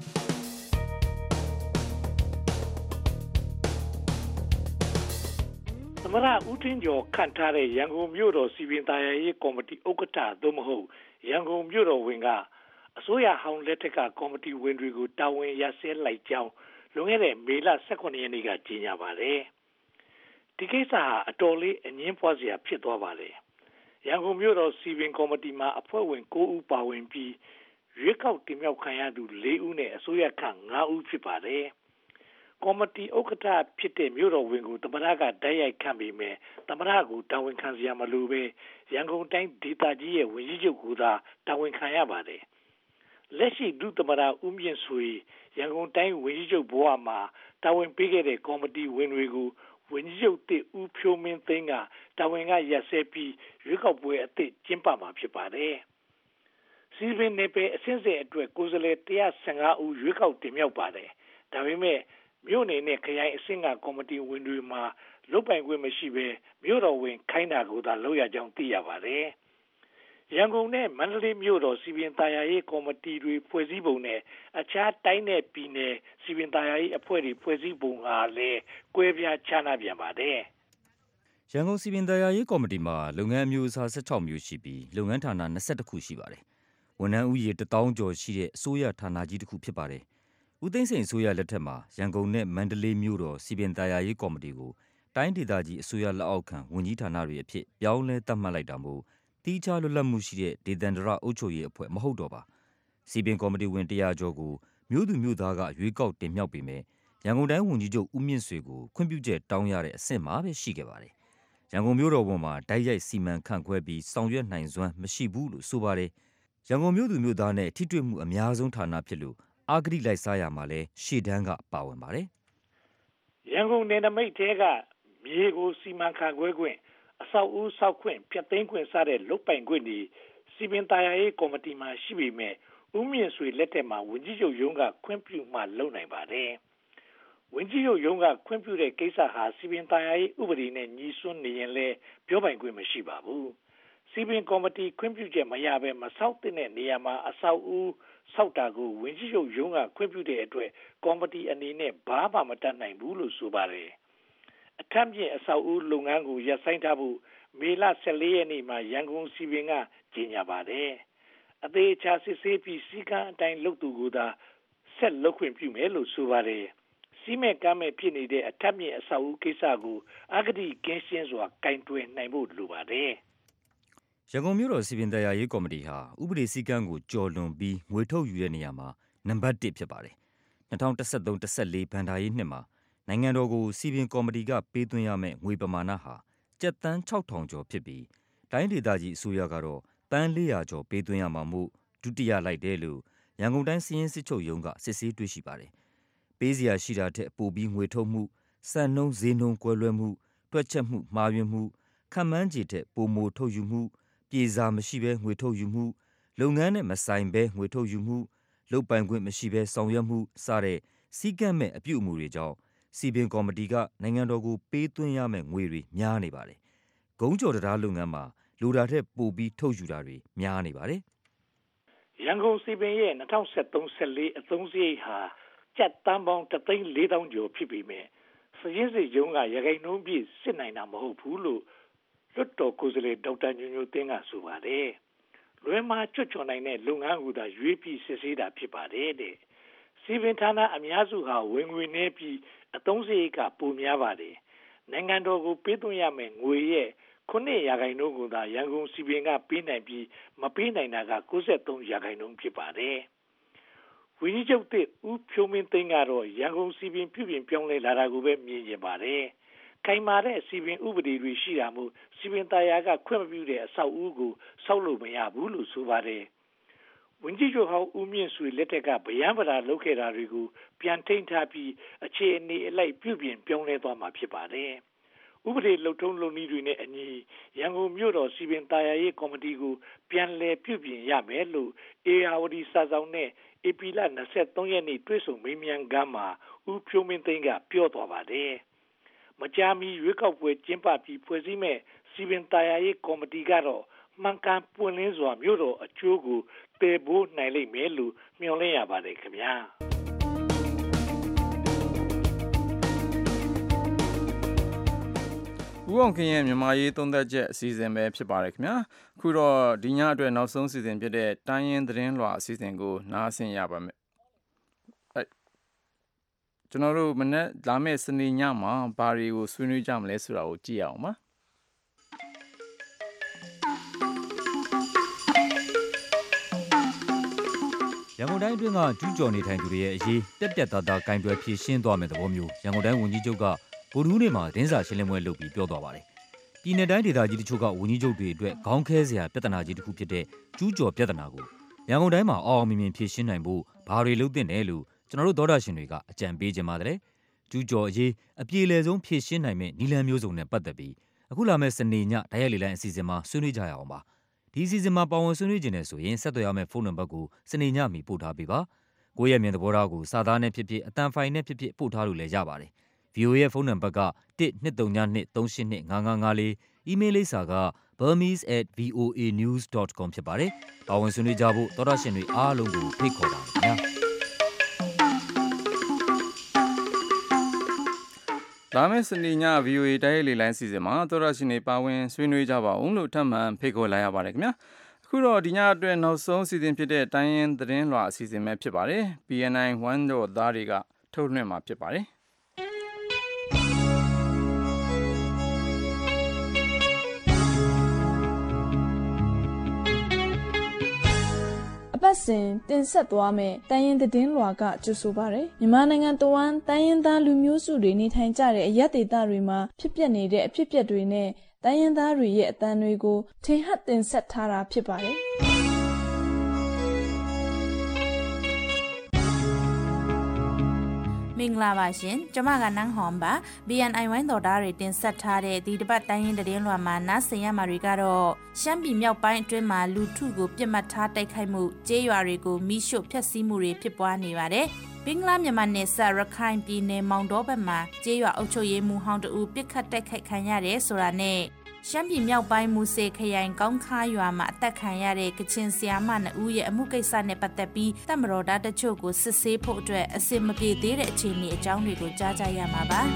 သမရဦးထင်းကျော်ခန့်ထားတဲ့ရန်ကုန်မြို့တော်စီပင်သာယာရေးကော်မတီဥက္ကဋ္ဌသို့မဟုတ်ရန်ကုန်မြို့တော်ဝင်ကအစိုးရဟောင်းလက်ထက်ကကော်မတီဝင်တွေကိုတာဝန်ရစဲလိုက်ကြောင်းလွန်ခဲ့တဲ့မေလ၁၇ရက်နေ့ကကြေညာပါတယ်။ဒီကိစ္စဟာအတော်လေးအငင်းပွားစရာဖြစ်သွားပါတယ်။ရန်ကုန်မြို့တော်စီပင်ကော်မတီမှာအဖွဲ့ဝင်၉ဦးပါဝင်ပြီးရွေးကောက်တင်မြှောက်ခံရသူ၄ဦးနဲ့အစိုးရခန့်၅ဦးဖြစ်ပါတယ်။ကော်မတီဥက္ကဋ္ဌဖြစ်တဲ့မြို့တော်ဝင်ကိုသမ္မတကတိုက်ရိုက်ခန့်ပြီးမယ်သမ္မတကိုတာဝန်ခံစရာမလိုပဲရန်ကုန်တိုင်းဒေသကြီးရဲ့ဝန်ကြီးချုပ်ကသာတာဝန်ခံရပါတယ်လက်ရှိဒုသမ္မတဦးမြင့်ဆွေရန်ကုန်တိုင်းဝန်ကြီးချုပ်ဘဝမှာတာဝန်ပေးခဲ့တဲ့ကော်မတီဝင်တွေကိုဝဝန်ကြီးချုပ်တစ်ဦးဖြိုးမင်းသိန်းကတာဝန်ကရပ်စဲပြီးရွေးကောက်ပွဲအသစ်ကျင်းပမှာဖြစ်ပါတယ်။စီဗင်နယ်ပယ်အဆင့်ဆင့်အတွက်ကိုယ်စားလှယ်one hundred fifteenဦးရွေးကောက်တင်မြှောက်ပါတယ်။ဒါပေမဲ့မြို့နယ်နဲ့ခရိုင်အဆင့်ကကော်မတီဝင်တွေမှာလုပ်ပိုင်ခွင့်မရှိဘဲမြို့တော်ဝင်ခိုင်းတာကိုသာလုပ်ရကြောင်းသိရပါတယ်။ရန်ကုန်နဲ့မန္တလေးမြို့တော်စီပင်သာယာရေးကော်မတီတွေဖွဲ့စည်းပုံနဲ့အခြားတိုင်းနယ်ပြည်နယ်စီပင်သာယာရေးအဖွဲ့တွေဖွဲ့စည်းပုံဟာလည်းကွဲပြားခြားနားပြန်ပါတယ်။ရန်ကုန်စီပင်သာယာရေးကော်မတီမှာလုပ်ငန်းအမျိုးအစားsixteenမျိုးရှိပြီးလုပ်ငန်းဌာနtwenty-twoခုရှိပါတယ်။ဝန်ထမ်းဦးရေone thousandကျော်ရှိတဲ့အစိုးရဌာနကြီးတစ်ခုဖြစ်ပါတယ်။ဦးသိန်းစိန်အစိုးရလက်ထက်မှာရန်ကုန်နဲ့မန္တလေးမြို့တော်စီပင်သာယာရေးကော်မတီကိုတိုင်းဒေသကြီးအစိုးရလက်အောက်ခံဝန်ကြီးဌာနတွေအဖြစ်ပြောင်းလဲသတ်မှတ်လိုက်တာမို့တိကျလွတ်လပ်မှုရှိတဲ့ဒေသန္တရအုပ်ချုပ်ရေးအဖွဲ့မဟုတ်တော့ပါ။စီပင်ကော်မတီဝင်one hundredကျော်ကိုမြို့သူမြို့သားကရွေးကောက်တင်မြှောက်ပေမဲ့ရန်ကုန်တိုင်းဝန်ကြီးချုပ်ဦးမြင့်ဆွေကိုခွင့်ပြုချက်တောင်းရတဲ့အဆင့်မှာပဲရှိခဲ့ပါတယ်။ရန်ကုန်မြို့တော်ဝန်မှာတိုက်ရိုက်စီမံခန့်ခွဲပြီးဆောင်ရွက်နိုင်စွမ်းမရှိဘူးလို့ဆိုပါတယ်။ရန်ကုန်မြို့သူမြို့သားနဲ့ထိတွေ့မှုအများဆုံးဌာနဖြစ်လို့အာဂတိလိုက်စားရမှာလဲရှေ့တန်းကပါဝင်ပါတယ်။ရန်ကုန်နယ်နိမိတ်ထဲကမြေကိုစီမံခန့်ခွဲခွင့်အဆောက်အဦဆောက်ခွင့်ဖျက်သိမ်းခွင့်စတဲ့လုပ်ပိုင်ခွင့်တွေစီပင်သာယာရေးကော်မတီမှာရှိပေမဲ့ဦးမြင့်ဆွေလက်ထက်မှာဝန်ကြီးချုပ်ရုံးကခွင့်ပြုမှလုပ်နိုင်ပါတယ်။ဝန်ကြီးချုပ်ရုံးကခွင့်ပြုတဲ့ကိစ္စဟာစီပင်သာယာရေးဥပဒေနဲ့ညီစွန်းနေရင်လည်းပြောပိုင်ခွင့်မရှိပါဘူး။စီပင်ကော်မတီခွင့်ပြုချက်မရဘဲမဆောက်တဲ့နေရာမှာအဆောက်အဦဆောက်တာကိုဝန်ကြီးချုပ်ရုံးကခွင့်ပြုတဲ့အတွက်ကော်မတီအနေနဲ့ဘာမှမတတ်နိုင်ဘူးလို့ဆိုပါတယ်။အထက်မြင့်အဆောက်အဦလုပ်ငန်းကိုရပ်ဆိုင်းထားဖို့မေလfourteenရက်နေ့မှာရန်ကုန်စီပင်ကကြေညာပါတယ်။အသေးချာစစ်ဆေးပြီးစီကံအတိုင်းလုပ်သူကိုသာဆက်လုပ်ခွင့်ပြုမယ်လို့ဆိုပါတယ်။စီမဲ့ကမ်းမဲ့ဖြစ်နေတဲ့အထက်မြင့်အဆောက်အဦကိစ္စကိုအဂတိကင်းရှင်းစွာကင်တွယ်နိုင်ဖို့လိုပါတယ်။ရန်ကုန်မြို့တော်စီပင်သာယာရေးကော်မတီဟာဥပဒေစည်းကမ်းကိုကျော်လွန်ပြီးငွေထုတ်ယူတဲ့နေရာမှာနံပါတ်oneဖြစ်ပါတယ်။twenty thirteen fourteenဘဏ္ဍာရေးနှစ်မှာနိုင်ငံတော်ကိုစီပင်ကော်မတီကပေးသွင်းရမယ့်ငွေပမာဏဟာကျပ်သန်းsix thousandကျော်ဖြစ်ပြီးတိုင်းဒေသကြီးအစိုးရကတော့သန်းfour hundredကျော်ပေးသွင်းရမှာမို့ဒုတိယလိုက်တယ်လို့ရန်ကုန်တိုင်းစီရင်စစ်ချုပ်ရုံးကစစ်ဆေးတွေ့ရှိပါတယ်။ပေးစရာရှိတာထက်ပိုပြီးငွေထုတ်မှုစံနှုန်းဈေးနှုန်းကွဲလွဲမှုတွက်ချက်မှုမှားယွင်းမှုခံမှန်းခြေထက်ပိုမိုထုတ်ယူမှုပြေစာမရှိဘဲငွေထုတ်ယူမှုလုပ်ငန်းနဲ့မဆိုင်ဘဲငွေထုတ်ယူမှုလုပ်ပိုင်ခွင့်မရှိဘဲဆောင်ရွက်မှုစတဲ့စည်းကမ်းမဲ့အပြုအမူတွေကြောင့်စီပင်ကော်မတီကနိုင်ငံတော်ကိုပေးသွင်းရမယ့်ငွေတွေများနေပါတယ်။ဂုံးကျော်တရားလုပ်ငန်းမှာလိုတာထက်ပိုပြီးထုတ်ယူတာတွေများနေပါတယ်။ရန်ကုန်စီပင်ရဲ့twenty thirteen fourteenအသုံးစရိတ်ဟာကျပ်တန်းပေါင်းoneသိန်းfour thousandကျော်ဖြစ်ပေမဲ့စရင်းစစ်ရုံးကရခိုင်နှုန်းပြည့်စစ်နိုင်တာမဟုတ်ဘူးလို့လွတ်တော်ကိုယ်စားလှယ်ဒေါက်တာညိုညိုသိန်းကဆိုပါတယ်။လွယ်မှာချွတ်ချော်နိုင်တဲ့လုပ်ငန်းကိုသာရွေးပြီးစစ်ဆေးတာဖြစ်ပါတယ်တဲ့။စီပင်ဌာနအများစုဟာဝင်ငွေနည်းပြီးအသုံးစရိတ်ကပိုများပါတယ်။နိုင်ငံတော်ကိုပေးသွင်းရမယ့်ငွေရဲ့nineရာခိုင်နှုန်းကိုသာရန်ကုန်စီပင်ကပေးနိုင်ပြီးမပေးနိုင်တာကninety-threeရာခိုင်နှုန်းဖြစ်ပါတယ်။ဝန်ကြီးချုပ်သစ်ဦးဖြိုးမင်းသိန်းကတော့ရန်ကုန်စီပင်ပြုပြင်ပြောင်းလဲလာတာကိုပဲမြင်ကျင်ပါတယ်။ခိုင်မာတဲ့စီပင်ဥပဒေတွေရှိတာမို့စီပင်သားယာကခွင့်မပြုတဲ့အဆောက်အဦကိုဆောက်လို့မရဘူးလို့ဆိုပါတယ်။ဝန်ကြီးချုပ်ဟောင်းဦးမြင့်ဆွေလက်ထက်ကဗျံပဒါလုပ်ခဲ့တာတွေကိုပြန်ထိန်းထားပြီးအခြေအနေအလိုက်ပြုပြင်ပြောင်းလဲသွားမှာဖြစ်ပါတယ်။ဥပဒေလုံထုံးလုံနည်းတွေနဲ့အညီရန်ကုန်မြို့တော်စီပင်သာယာရေးကော်မတီကိုပြန်လည်ပြုပြင်ရမယ်လို့အေယာဝတီစာဆောင်နဲ့ဧပြီလtwenty-threeရက်နေ့တွေ့ဆုံမေးမြန်းခန်းမှာဦးဖြိုးမင်းသိန်းကပြောသွားပါတယ်။မကြာမီရွေးကောက်ပွဲကျင်းပပြီးဖွဲ့စည်းမဲ့စီပင်သာယာရေးကော်မတီကတော့မှန်ကန်ပွင့်လင်းစွာမြို့တော်အကျိုးကိုတည်ဖို့နိုင်လိမ့်မယ်လို့မျှော်လင့်ရပါတယ်ခင်ဗျာ။ဦးအောင်ခင်ရဲ့မြန်မာရေးသုံးသပ်ချက်အစီအစဉ်ပဲဖြစ်ပါတယ်ခင်ဗျာအခုတော့ဒီညအတွက်နောက်ဆုံးအစီအစဉ်ဖြစ်တဲ့တိုင်းရင်းသတင်းလွှာအစီအစဉ်ကိုနားဆင်ရပါမယ်အဲကျွန်တော်တို့မနေ့လာမယ့်စနေညမှာဘာတွေကိုဆွေးနွေးကြမလဲဆိုတာကိုကြည့်ရအောင်ပါရန်ကုန်တိုင်းအတွင်းကကျူးကျော်နေထိုင်သူတွေရဲ့အရေးတက်တက်သားသားကင်တွယ်ဖြေရှင်းသွားမယ့်သဘောမျိုးရန်ကုန်တိုင်းဝန်ကြီးချုပ်ကဗိုလ်မှူးနေ့မှာတင်းစာရှင်းလင်းပွဲလုပ်ပြီးပြောသွားပါတယ်။ပြည်내တိုင်းဒေသကြီးတချို့ကဝန်ကြီးချုပ်တွေအတွက်ခေါင်းခဲစရာပြဿနာကြီးတစ်ခုဖြစ်တဲ့ကျူးကျော်ပြဿနာကိုရန်ကုန်တိုင်းမှာအောင်အောင်မြင်မြင်ဖြေရှင်းနိုင်ဖို့ဘာတွေလုပ်သင့်တယ်လို့ကျွန်တော်တို့သောတာရှင်တွေကအကြံပေးကြပါတယ်။ကျူးကျော်အရေးအပြေလည်ဆုံးဖြေရှင်းနိုင်မယ့်နည်းလမ်းမျိုးစုံနဲ့ပတ်သက်ပြီးအခုလာမယ့်စနေညတိုက်ရိုက်လေလိုင်းအစီအစဉ်မှာဆွေးနွေးကြရအောင်ပါဒီအစီအစဉ်မှာပါဝင်ဆွေးနွေးခြင်းနဲ့ဆိုရင်ဆက်သွယ်ရမယ့်ဖုန်းနံပါတ်ကိုစနေညမီပို့ထားပေးပါကိုယ့်ရဲ့မြင်သဘောထားကိုစာသားနဲ့ဖြစ်ဖြစ်အတန်ဖိုင်နဲ့ဖြစ်ဖြစ်ပို့ထားလို့လည်းရပါတယ် ဗွီအိုအေ ရဲ့ဖုန်းနံပါတ်က one two three two two three eight two five five four အီးမေးလ်လိပ်စာက burmese at voanews dot com ဖြစ်ပါတယ်ပါဝင်ဆွေးနွေးကြဖို့သောတာရှင်တွေအားလုံးကိုဖိတ်ခေါ်ပါတယ်ခင်ဗျာလာမယ့်စနေည ဗီအိုအေ တိုက်ရိုက်လေလိုင်းစီစဉ်မှာသောရရှိနေပါဝင်ဆွေးနွေးကြပါအောင်လို့ထပ်မံဖိတ်ခေါ်လိုက်ရပါတယ်ခင်ဗျာအခုတော့ဒီညအတွက်နောက်ဆုံးစီစဉ်ဖြစ်တဲ့တိုင်းရင်းသတင်းလွှာအစီအစဉ်ပဲဖြစ်ပါတယ် ဘီ အန် အိုင် one တို့သားတွေကထုတ်လွှင့်မှာဖြစ်ပါတယ်အပတ်စဉ်တင်ဆက်သွားမယ်တိုင်းရင်းသတင်းလွှာကကြိုဆိုပါရယ်မြန်မာနိုင်ငံတဝန်းတိုင်းရင်းသားလူမျိုးစုတွေနေထိုင်ကြတဲ့အရပ်ဒေသတွေမှာဖြစ်ပျက်နေတဲ့အဖြစ်အပျက်တွေနဲ့တိုင်းရင်းသားတွေရဲ့အသံတွေကိုထင်ဟပ်တင်ဆက်ထားတာဖြစ်ပါတယ်မင်္ဂလာပါရှင်ကျွန်မကနန်းဟွန်ပါ ဘီ အန် အိုင် one တော်သားတွေတင်ဆက်ထားတဲ့ဒီတစ်ပတ်တိုင်းရင်းသတင်းလွှာမှာနားဆင်ရမှာတွေကတော့ရှမ်းပြည်မြောက်ပိုင်းအတွင်းမှာလူထုကိုပြစ်မှတ်ထားတိုက်ခိုက်မှုကျေးရွာတွေကိုမိရှို့ဖျက်ဆီးမှုတွေဖြစ်ပွားနေပါတယ်ဘင်္ဂလားမြန်မာနယ်စပ်ရခိုင်ပြည်နယ်မောင်တောဘက်မှာကျေးရွာအုပ်ချုပ်ရေးမှူးဟောင်းတဦးပြစ်ခတ်တိုက်ခိုက်ခံရတယ်ဆိုတာနဲ့ရှမ်းပြည်မြောက်ပိုင်းမူစေခရိုင်ကောင်းခါရွာမှာအသက်ခံရတဲ့ကချင်ဆီယာမနှစ်ဦးရဲ့အမှုကိစ္စနဲ့ပတ်သက်ပြီးတပ်မတော်သားတချို့ကိုစစ်ဆေးဖို့အတွက်အစစ်မပြေသေးတဲ့အခြေအနေအကြောင်းတွေကိုကြားကြရမှာပါ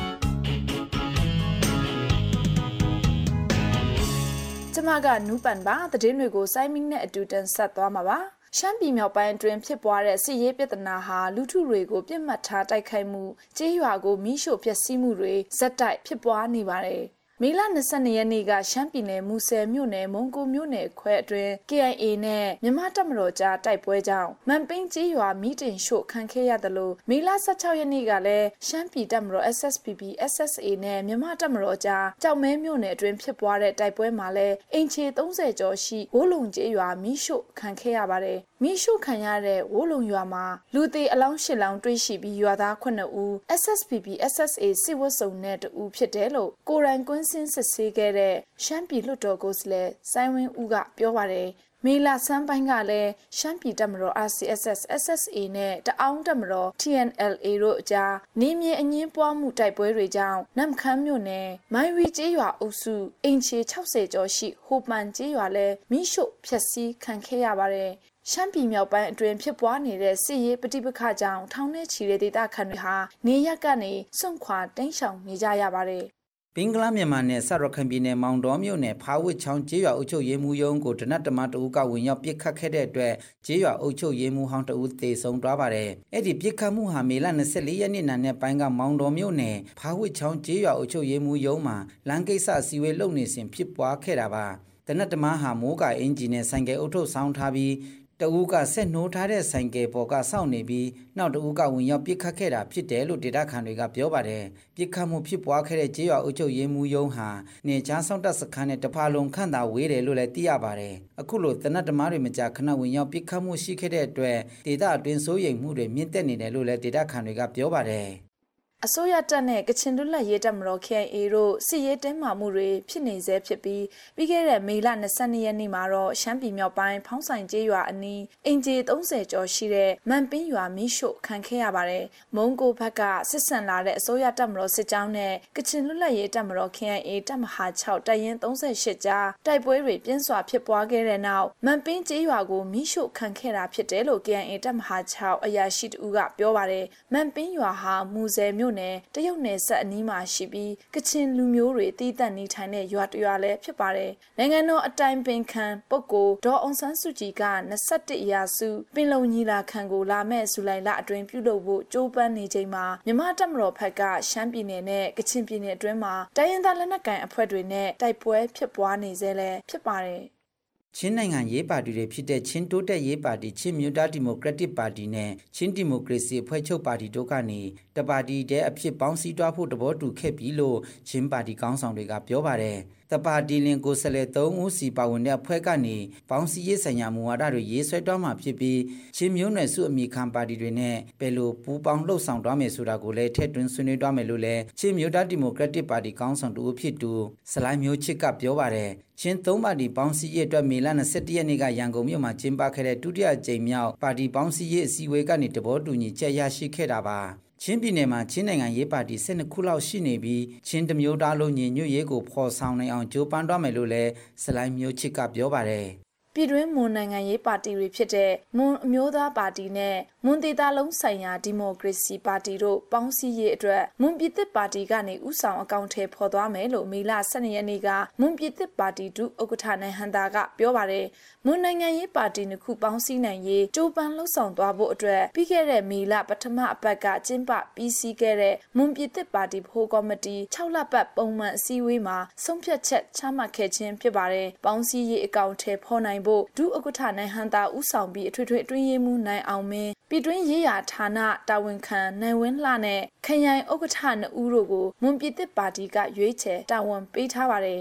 ကျမကနူးပန်ပါသတင်းတွေကိုစိုင်းမင်းနဲ့အတူတန်ဆက်သွားမှာပါရှမ်းပြည်မြောက်ပိုင်းအတွင်းဖြစ်ပွားတဲ့စစ်ရေးပြဿနာဟာလူထုတွေကိုပြစ်မှတ်ထားတိုက်ခိုက်မှုကျေးရွာကိုမိရှို့ဖျက်ဆီးမှုတွေဇက်တိုက်ဖြစ်ပွားနေပါတယ်မေလ၂၂ရက်နေ့ကရှမ်းပြည်နယ်မူဆယ်မြို့နယ်မုံကိုမြို့နယ်ခွဲအတွင်း ကေ အိုင် အေ နဲ့မြန်မာတပ်မတော်ကြားတိုက်ပွဲကြောင့်မန်ပိန်းကြီးရွာမီးတင်ရှို့ခံခဲ့ရတယ်လို့မေလ၁၆ရက်နေ့ကလည်းရှမ်းပြည်တပ်မတော် အက်စ် အက်စ် ပီ ပီ အက်စ် အက်စ် အေ နဲ့မြန်မာတပ်မတော်ကြားကြောက်မဲမြို့နယ်အတွင်းဖြစ်ပွားတဲ့တိုက်ပွဲမှာလည်းအင်ချေ၃၀ကျော်ရှိဝိုးလုံကြီးရွာမီးရှို့ခံခဲ့ရပါတယ်မီးရှို့ခံရတဲ့ဝိုးလုံရွာမှာလူသေးအလောင်း၈လောင်းတွေ့ရှိပြီးရွာသား9ဦး အက်စ် အက်စ် ပီ ပီ အက်စ် အက်စ် အေ စစ်ဝတ်စုံနဲ့တဦးဖြစ်တယ်လို့ကိုရန်ကွင်းစင်းစစ်ဆေးခဲ့တဲ့ရှမ်းပြည်လွှတ်တော်ကိုယ်စားလှယ်စိုင်းဝင်းဦးကပြောပါတယ်မေလဆန်းပိုင်းကလည်းရှမ်းပြည်တပ်မတော် အာ စီ အက်စ် အက်စ် အက်စ် အက်စ် အေ နဲ့တအောင်းတပ်မတော် တီ အန် အယ်လ် အေ တို့အကြားနေမြေအငင်းပွားမှုတိုက်ပွဲတွေကြောင့်နမ်ခမ်းမြို့နယ်မိုင်းဝီကျေးရွာအုပ်စုအင်ချေ၆၀ကျော်ရှိဟိုပန်ကျေးရွာလည်းမိရှို့ဖျက်ဆီးခံခဲ့ရပါတယ်ရှမ်းပြည်မြောက်ပိုင်းအတွင်းဖြစ်ပွားနေတဲ့စစ်ရေးပဋိပက္ခကြောင့်ထောင်ထဲချီတဲ့ဒေသခံတွေဟာနေရပ်ကနေစွန့်ခွာတိမ်းရှောင်နေကြရပါတယ်ဘင်္ဂလားမြန်မာနယ်စပ်ရခိုင်ပြည်နယ်မောင်တော်မြို့နယ်ဖာဝစ်ချောင်းကျေးရွာအုပ်ချုပ်ရေးမှူးရုံးကိုတနတ်တမတအူးကဝင်ရောက်ပစ်ခတ်ခဲ့တဲ့အတွက်ကျေးရွာအုပ်ချုပ်ရေးမှူးဟောင်းတဦးသေဆုံးသွားပါတယ်။အဲ့ဒီပစ်ခတ်မှုဟာမေလ၂၄ရက်နေ့နာနဲ့ပိုင်းကမောင်တော်မြို့နယ်ဖာဝစ်ချောင်းကျေးရွာအုပ်ချုပ်ရေးမှူးရုံးမှာလမ်းကိစ္စအစည်းအဝေးလုပ်နေစဉ်ဖြစ်ပွားခဲ့တာပါ။တနတ်တမဟာမိုးကအင်ဂျီနဲ့ဆိုင်ကယ်အုပ်ထုတ်ဆောင်ထားပြီးတအူးကဆက်နှိုးထားတဲ့ဆိုင်ကယ်ပေါ်ကစောင့်နေပြီးနောက်တအူးကဝင်ရောက်ပစ်ခတ်ခဲ့တာဖြစ်တယ်လို့ဒေသခံတွေကပြောပါတယ်ပစ်ခတ်မှုဖြစ်ပွားခဲ့တဲ့ကျေးရွာအုပ်ချုပ်ရေးမှူးရုံးဟာနေချားဆောင်တပ်စခန်းနဲ့တဖာလုံးခန့်သာဝေးတယ်လို့လည်းသိရပါတယ်အခုလိုတနတ်တမားတွေမကြာခဏဝင်ရောက်ပစ်ခတ်မှုရှိခဲ့တဲ့အတွက်ဒေသအတွင်းစိုးရိမ်မှုတွေမြင့်တက်နေတယ်လို့လည်းဒေသခံတွေကပြောပါတယ်အစိုးရတပ်နဲ့ကချင်လွတ်လပ်ရေးတပ်မတော် ကေ အိုင် အေ တို့စစ်ရေးတင်းမာမှုတွေဖြစ်နေဆဲဖြစ်ပြီးပြီးခဲ့တဲ့မေလ၂၂ရက်နေ့မှာတော့ရှမ်းပြည်မြောက်ပိုင်းဖောင်းဆိုင်ကျေးရွာအနီးအင်ဂျီ၃၀ကျော်ရှိတဲ့မန်ပင်းရွာမီးရှို့ခံခဲ့ရပါတယ်။မုံကိုဘက်ကစစ်ဆန်လာတဲ့အစိုးရတပ်မတော်စစ်ကြောင်းနဲ့ကချင်လွတ်လပ်ရေးတပ်မတော် ကေ အိုင် အေ တပ်မဟာ၆တပ်ရင်း၃၈ကြားတိုက်ပွဲတွေပြင်းစွာဖြစ်ပွားခဲ့တဲ့နောက်မန်ပင်းကျေးရွာကိုမီးရှို့ခံခဲ့တာဖြစ်တယ်လို့ ကေ အိုင် အေ တပ်မဟာ၆အရာရှိတဦးကပြောပါတယ်။မန်ပင်းရွာဟာမူဆယ်မြို့နယ်တရုတ်နယ်စပ်အနီးမှာရှိပြီးကချင်လူမျိုးတွေတည်တံ့နေထိုင်တဲ့ရွာတရွာလည်းဖြစ်ပါတယ်။နိုင်ငံတော်အတိုင်ပင်ခံပုဂ္ဂိုလ်ဒေါ်အောင်ဆန်းစုကြည်က၂၁ရာစုပင်လုံညီလာခံကိုလာမဲ့ဇူလိုင်လအတွင်းပြုလုပ်ဖို့ကြိုးပမ်းနေချိန်မှာမြန်မာတပ်မတော်ဘက်ကရှမ်းပြည်နယ်နဲ့ကချင်ပြည်နယ်အတွင်းမှာတိုင်းရင်းသားလက်နက်ကိုင်အဖွဲ့တွေနဲ့တိုက်ပွဲဖြစ်ပွားနေစေလဲဖြစ်ပါတယ်။ချင်းနိုင်ငံရေးပါတီတွေဖြစ်တဲ့ချင်းတိုးတက်ရေးပါတီချင်းမြူတာဒီမိုကရက်တစ်ပါတီနဲ့ချင်းဒီမိုကရေစီအဖွဲ့ချုပ်ပါတီတို့ကနေတပါတီတဲ့အဖြစ်ပေါင်းစည်းတွားဖို့တဘောတူခဲ့ပြီလို့ချင်းပါတီခေါင်းဆောင်တွေကပြောပါတယ်။တပါတီလင်ကိုဆလေသုံးဦးစီပါဝင်တဲ့အဖွဲ့ကနေပေါင်းစည်းရေးဆိုင်ရာမူဝါဒတွေရေးဆွဲသွားမှာဖြစ်ပြီးချင်းမျိုးနွယ်စုအမိခံပါတီတွေနဲ့ဘယ်လိုပူးပေါင်းလှုပ်ဆောင်သွားမယ်ဆိုတာကိုလည်းထည့်သွင်းဆွေးနွေးသွားမယ်လို့လည်းချင်းမျိုးသားဒီမိုကရက်တစ်ပါတီကောင်းဆောင်တူဖြစ်သူဆလိုင်းမျိုးချစ်ကပြောပါတယ်ချင်းသုံးပါတီပေါင်းစည်းရေးအတွက်မေလ၂၁ရက်နေ့ကရန်ကုန်မြို့မှာကျင်းပခဲ့တဲ့ဒုတိယကြိမ်မြောက်ပါတီပေါင်းစည်းရေးအစည်းအဝေးကနေတဘောတူညီချက်ရရှိခဲ့တာပါချင်းပြည်နယ်မှာချင်းနိုင်ငံရေးပါတီ၁၂ခုလောက်ရှိနေပြီးချင်းတမျိုးသားလုံးညီညွတ်ရေးကိုဖော်ဆောင်နိုင်အောင်ကြိုးပမ်းသွားမယ်လို့လည်းဆလိုင်းမျိုးချစ်ကပြောပါတယ်ပြည်တွင်းမွန်နိုင်ငံရေးပါတီတွေဖြစ်တဲ့မွန်အမျိုးသားပါတီနဲ့မွန်ဒေသလုံးဆိုင်ရာဒီမိုကရေစီပါတီတို့ပေါင်းစည်းရေးအတွက်မွန်ပြည်သစ်ပါတီကနေဥဆောင်အကောင့်ထဲပေါ်သွားမယ်လို့မေလ၁၂ရက်နေ့ကမွန်ပြည်သစ်ပါတီဒုဥက္ကဋ္ဌနိုင်ဟန်တာကပြောပါတယ်မွန်နိုင်ငံရေးပါတီနှစ်ခုပေါင်းစည်းနိုင်ရေးကြိုးပမ်းလှုပ်ဆောင်သွားဖို့အတွက်ပြီးခဲ့တဲ့မေလပထမအပတ်ကကျင်းပပြီးစီးခဲ့တဲ့မွန်ပြည်သစ်ပါတီဖိုးကော်မတီ၆လပတ်ပုံမှန်အစည်းအဝေးမှာဆုံးဖြတ်ချက်ချမှတ်ခဲ့ခြင်းဖြစ်ပါတယ်ပေါင်းစည်းရေးအကောင့်ထဲပေါ်နိုင်ဖို့ဒုဥက္ကဋ္ဌနိုင်ဟန်တာဦးဆောင်ပြီးအထွေထွေအတွင်းရေးမှူးနိုင်အောင်မင်းပြည်တွင်းရေးရာဌာနတာဝန်ခံနိုင်ဝင်းလှနဲ့ခရိုင်ဥက္ကဋ္ဌနှစ်ဦးတို့ကိုမွန်ပြည်သစ်ပါတီကရွေးချယ်တာဝန်ပေးထားပါတယ်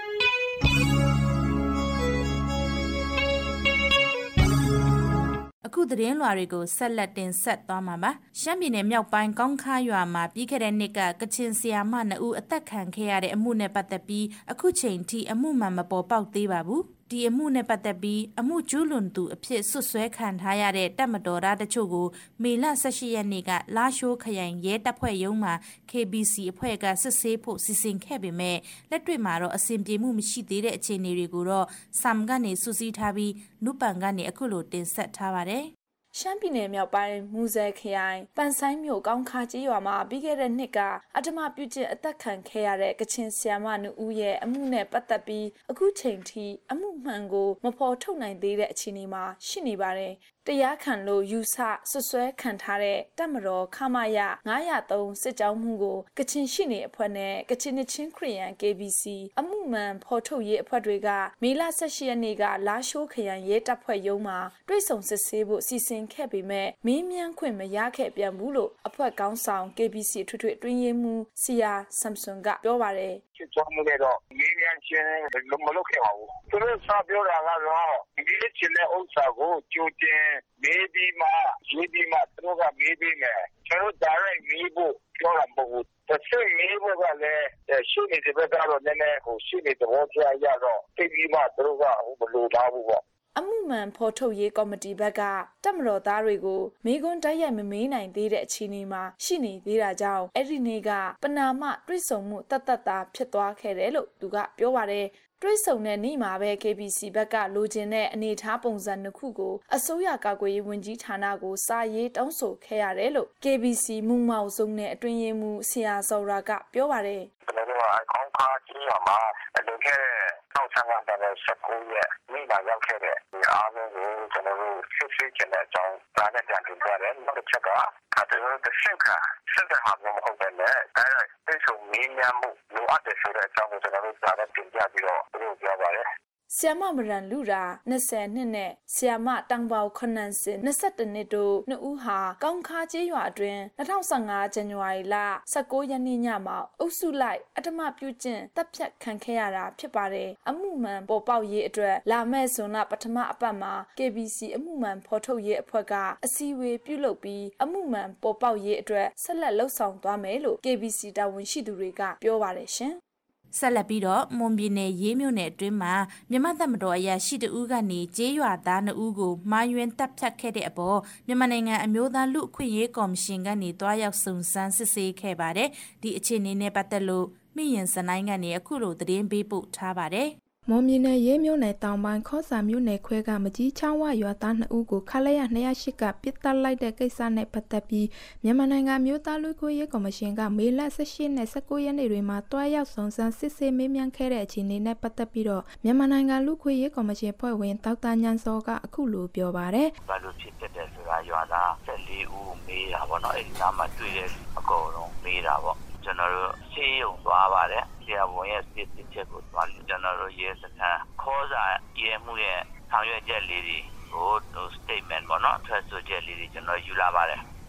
အခုသတင်းလွှာတွေကိုဆက်လက်တင်ဆက်သွားမှာပါရှမ်းပြည်နယ်မြောက်ပိုင်းကောင်းခါရွာမှာပြီးခဲ့တဲ့နှစ်ကကချင်ဆီယာမနှစ်ဦးအသက်ခံခဲ့ရတဲ့အမှုနဲ့ပတ်သက်ပြီးအခုချိန်ထိအမှုမှန်မပေါ်ပေါက်သေးပါဘူးဒီအမှုနဲ့ပတ်သက်ပြီးအမှုကျူးလွန်သူအဖြစ်ဆွဆွဲခံထားရတဲ့တပ်မတော်သားတချို့ကိုမေလ၁၈ရက်နေ့ကလာရှိုးခရိုင်ရဲတပ်ဖွဲ့ရုံးမှာ K B C အဖွဲ့ကစစ်ဆေးဖို့စီစဉ်ခဲ့ပေမဲ့လက်တွေ့မှာတော့အဆင်ပြေမှုမရှိသေးတဲ့အခြေအနေတွေကိုတော့ဆမ်ကနေစုစည်းထားပြီးနုပန်ကနေအခုလိုတင်ဆက်ထားပါတယ်ရှမ်းပြည်နယ်မြောက်ပိုင်းမူဆယ်ခရိုင်ပန်ဆိုင်မြို့ကောင်းခါကျေးရွာမှာပြီးခဲ့တဲ့နှစ်ကအဓမ္မပြုကျင့်အသက်ခံခဲ့ရတဲ့ကချင်ဆရာမနှဦးရဲ့အမှုနဲ့ပတ်သက်ပြီးအခုချိန်ထိအမှုမှန်ကိုမဖော်ထုတ်နိုင်သေးတဲ့အခြေအနေမှာရှိနေပါတယ်တရားခံလို့ယူဆဆွဆွဲခံထားတဲ့တပ်မတော်ခမာယ၅၀၃စစ်ကြောင်းမှုကိုကချင်ရှိနေအဖွဲ့နဲ့ကချင်နှစ်ချင်းခရီးယန် K B C အမှုမှန်ဖော်ထုတ်ရေးအဖွဲ့တွေကမေလ၁၈ရက်နေ့ကလာရှိုးခရိုင်ရဲတပ်ဖွဲ့ရုံးမှာတွေ့ဆုံစစ်ဆေးဖို့စီစဉ်ခဲ့ပေမဲ့မင်းမြန်းခွင့်မရခဲ့ပြန်ဘူးလို့အဖွဲ့ကောင်းဆောင် K B C ထွေထွေအတွင်းရေးမှူးစီယာဆမ်ဆွန်ကပြောပါတယ်စစ်ကြောင်းမှုနဲ့တော့မင်းမြန်းချင်းလုံးမလုပ်ခဲ့ပါဘူးသူတို့စပြောတာကတော့ဒီချင်တဲ့ဥစ္စာကိုကြိုတင်မေးပြီးမှရေးပြီးမှသူတို့ကမေးပြီးမယ်ကျွန်တော် direct မေးဖို့ပြောတာမဟုတ်ဘူးတစ်ချက်မေးဖို့ကလည်းရှင်းနေတဲ့ဘက်ကတော့နည်းနည်းဟိုရှင်းနေတဲ့ဘောပြရတော့သိပြီးမှသူတို့ကဟိုမလိုသားဘူးပေါ့အမှုမှန်ဖော်ထုတ်ရေးကော်မတီဘက်ကတပ်မတော်သားတွေကိုမိကွန်းတိုက်ရိုက်မမေးနိုင်သေးတဲ့အခြေအနေမှာရှိနေသေးတာကြောင့်အဲ့ဒီနေ့ကပနာမတွေ့ဆုံမှုတတ်တတ်တာဖြစ်သွားခဲ့တယ်လို့သူကပြောပါတယ်တွေ့ဆုံတဲ့နေ့မှာပဲ K B C ဘက်ကလိုချင်တဲ့အနေအထားပုံစံတစ်ခုကိုအစိုးရကာကွယ်ရေးဝန်ကြီးဌာနကိုစာရေးတောင်းဆိုခဲ့ရတယ်လို့ K B C မူမောက်စုံနဲ့အတွင်းရေးမှူးဆရာစောရာကပြောပါတယ်ကျွန်တော်တို့ကကောင်းခါကြီးရမှာလူခဲ့နောက်ဆန်းကတည်းက၁၉ရက်နေ့မှာရောက်ခဲ့တဲ့အားလုံးကိုကျွန်တော်တို့စစ်ဆေးခြင်းတဲ့အကြောင်းဒါနဲ့ပြန်တင်ပြတယ်နောက်တစ်ချက်ကကျွန်တော်တို့တစ်ဆင့်ကစစ်တဲ့ဟာမျိုးမဟုတ်ဘဲနဲ့အဲတိတ်ဆုံမင်းများမှုလိုအပ်တဲ့ဆိုတဲ့အကြောင်းကိုကျွန်တော်တို့ဒါနဲ့တင်ပြပြီးတော့သူတို့ပြောပါတယ်ဆီယမမရန်လူရာ၂၀နှစ်နဲ့ဆီယမတန်ပေါခနန်စင်၂၁နှစ်တို့နှစ်ဦးဟာကောင်းခါကျေးရွာအတွင်း၂၀၁၅ဇန်နဝါရီလ၁၉ရက်နေ့ညမှာအုပ်စုလိုက်အဓမ္မပြုကျင့်တပ်ဖြတ်ခံခဲ့ရတာဖြစ်ပါတယ်အမှုမှန်ပေါ်ပေါက်ရေးအတွက်လာမဲ့ဇွန်လပထမအပတ်မှာ K B C အမှုမှန်ဖော်ထုတ်ရေးအဖွဲ့ကအစည်းအဝေးပြုလုပ်ပြီးအမှုမှန်ပေါ်ပေါက်ရေးအတွက်ဆက်လက်လှုပ်ဆောင်သွားမယ်လို့ K B C တာဝန်ရှိသူတွေကပြောပါတယ်ရှင်ဆက်လက်ပြီးတော့မွန်ပြည်နယ်ရေးမြို့နယ်အတွင်းမှာမြန်မာတပ်မတော်အရာရှိတဦးကနေကျေးရွာသားနှစ်ဦးကိုမာယွင်တပ်ဖြတ်ခဲ့တဲ့အပေါ်မြန်မာနိုင်ငံအမျိုးသားလူ့အခွင့်အရေးကော်မရှင်ကနေတွားရောက်စုံစမ်းစစ်ဆေးခဲ့ပါတယ်။ဒီအခြေအနေနဲ့ပတ်သက်လို့မိရင်စနိုင်းကနေအခုလိုသတင်းပေးပို့ထားပါတယ်။မွန်ပြည်နယ်ရေးမြို့နယ်တောင်ပိုင်းခေါစာမြို့နယ်ခွဲကမကြီးချောင်းဝရွာသားနှစ်ဦးကိုခလရ၂၀၈ကပစ်တက်လိုက်တဲ့ကိစ္စနဲ့ပတ်သက်ပြီးမြန်မာနိုင်ငံမျိုးသားလူ့ခွင့်ရေးကော်မရှင်ကမေလ၁၈နဲ့၁၉ရက်နေ့တွေမှာတွားရောက်စုံစမ်းစစ်ဆေးမေးမြန်းခဲ့တဲ့အခြေအနေနဲ့ပတ်သက်ပြီးတော့မြန်မာနိုင်ငံလူ့ခွင့်ရေးကော်မရှင်ဖွဲ့ဝင်ဒေါက်တာညန်စောကအခုလိုပြောပါတယ်။ဘာလို့ဖြစ်တတ်တယ်ဆိုတာရွာသား၁၄ဦးမေးတာပေါ့နော်။အဲဒီနားမှာတွေ့တဲ့အကုန်လုံးမေးတာပေါ့။ကျွန်တော်တို့ရှေးရုံသွားပါတယ်ဆရာဝန်ရဲ့စစ်စစ်ချက်ကိုသွားလို့ကျွန်တော်တို့ရဲစခန်းခေါ်စာရဲမှုရဲ့ဆောင်ရွက်ချက်လေးတွေကို statement ပေါ့နော်ထွက်ဆိုချက်လေးတွေကျွန်တော်ယူလာပါတယ်ခ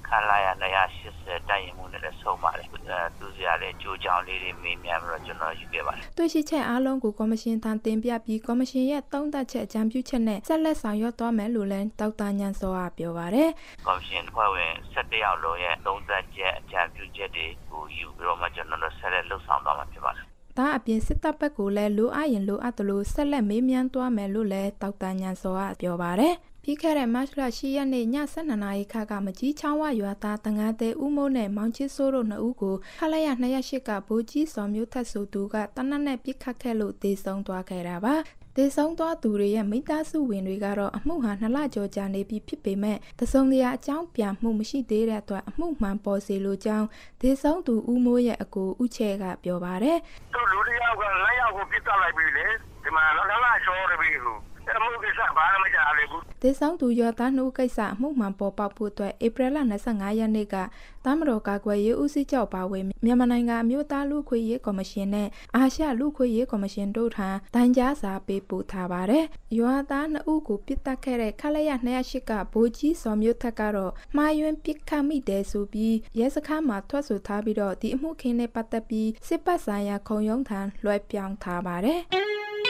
ခလာရone eightyတိုင်ရင်မှုနဲ့လည်းဆုံးပါတယ်သူစရာလည်းကြိုးကြောင်လေးတွေမေးမြန်းပြီးတော့ကျွန်တော်ယူခဲ့ပါတယ်တွေ့ရှိချက်အားလုံးကိုကော်မရှင်ထံတင်ပြပြီးကော်မရှင်ရဲ့သုံးသပ်ချက်အကြံပြုချက်နဲ့ဆက်လက်ဆောင်ရွက်သွားမယ်လို့လည်းဒေါက်တာညံစောကပြောပါတယ်ကော်မရှင်ဖွဲ့ဝင်sevenယောက်လုံးရဲ့သုံးသပ်ချက်အကြံပြုချက်တွေကိုယူပြီးတော့မှကျွန်တော်တို့ဆက်လက်လှုပ်ဆောင်သွားမှာဖြစ်ပါတယ်ဒါအပြင်စစ်တပ်ဘက်ကိုလည်းလိုအပ်ရင်လိုအပ်သလိုဆက်လက်မေးမြန်းသွားမယ်လို့လည်းဒေါက်တာညံစောကပြောပါတယ်ပြီးခဲ့တဲ့မတ်လeightရက်နေ့ညtwelveနာရီခန့်ကမကြီးချောင်းဝရွာသားတငါတဲ့ဦးမိုးနဲ့မောင်ချစ်စိုးတို့နှစ်ဦးကိုခလာရtwo oh eightကဗိုလ်ကြီးစော်မျိုးထက်ဆိုသူကတနက်နဲ့ပြစ်ခတ်ခဲ့လို့တေဆုံးသွားခဲ့တာပါတေဆုံးသွားသူတွေရဲ့မိသားစုဝင်တွေကတော့အမှုဟာနှစ်လကျော်ကြာနေပြီဖြစ်ပေမဲ့တစုံတရာအကြောင်းပြန်မှုမရှိသေးတဲ့အတွက်အမှုမှန်ပေါ်စေလိုကြောင်းတေဆုံးသူဦးမိုးရဲ့အကိုဦးချဲကပြောပါတယ်သူလူတယောက်ကလက်ယောက်ကိုပြစ်တက်လိုက်ပြီလေဒီမှာတော့နှစ်လကျော်နေပြီဟုအမှုကိစ္စဘာမှမကြားလေဘူးတေဆောင်သူရသားနှုတ်ကိစ္စအမှုမှန်ပေါ်ပေါက်ဖို့အတွက်ဧပြီလtwenty-fiveရက်နေ့ကတမတော်ကာကွယ်ရေးဦးစီးချုပ်ပါဝင်မြန်မာနိုင်ငံအမျိုးသားလူ့ခွင့်ရေးကော်မရှင်နဲ့အာရှလူ့ခွင့်ရေးကော်မရှင်တို့ထံတန်ကြားစာပေးပို့ထားပါတယ်။ရသားနှစ်ဦးကိုပြစ်တက်ခဲ့တဲ့ခလာရtwo oh eightကဗိုလ်ကြီးစော်မျိုးထက်ကတော့မှားယွင်းပြစ်ခတ်မိတယ်ဆိုပြီးရဲစခန်းမှာထွက်ဆိုထားပြီးတော့ဒီအမှုခင်းနဲ့ပတ်သက်ပြီးစစ်ပတ်ဆိုင်ရာခုံရုံးထံလွှဲပြောင်းထားပါတယ်။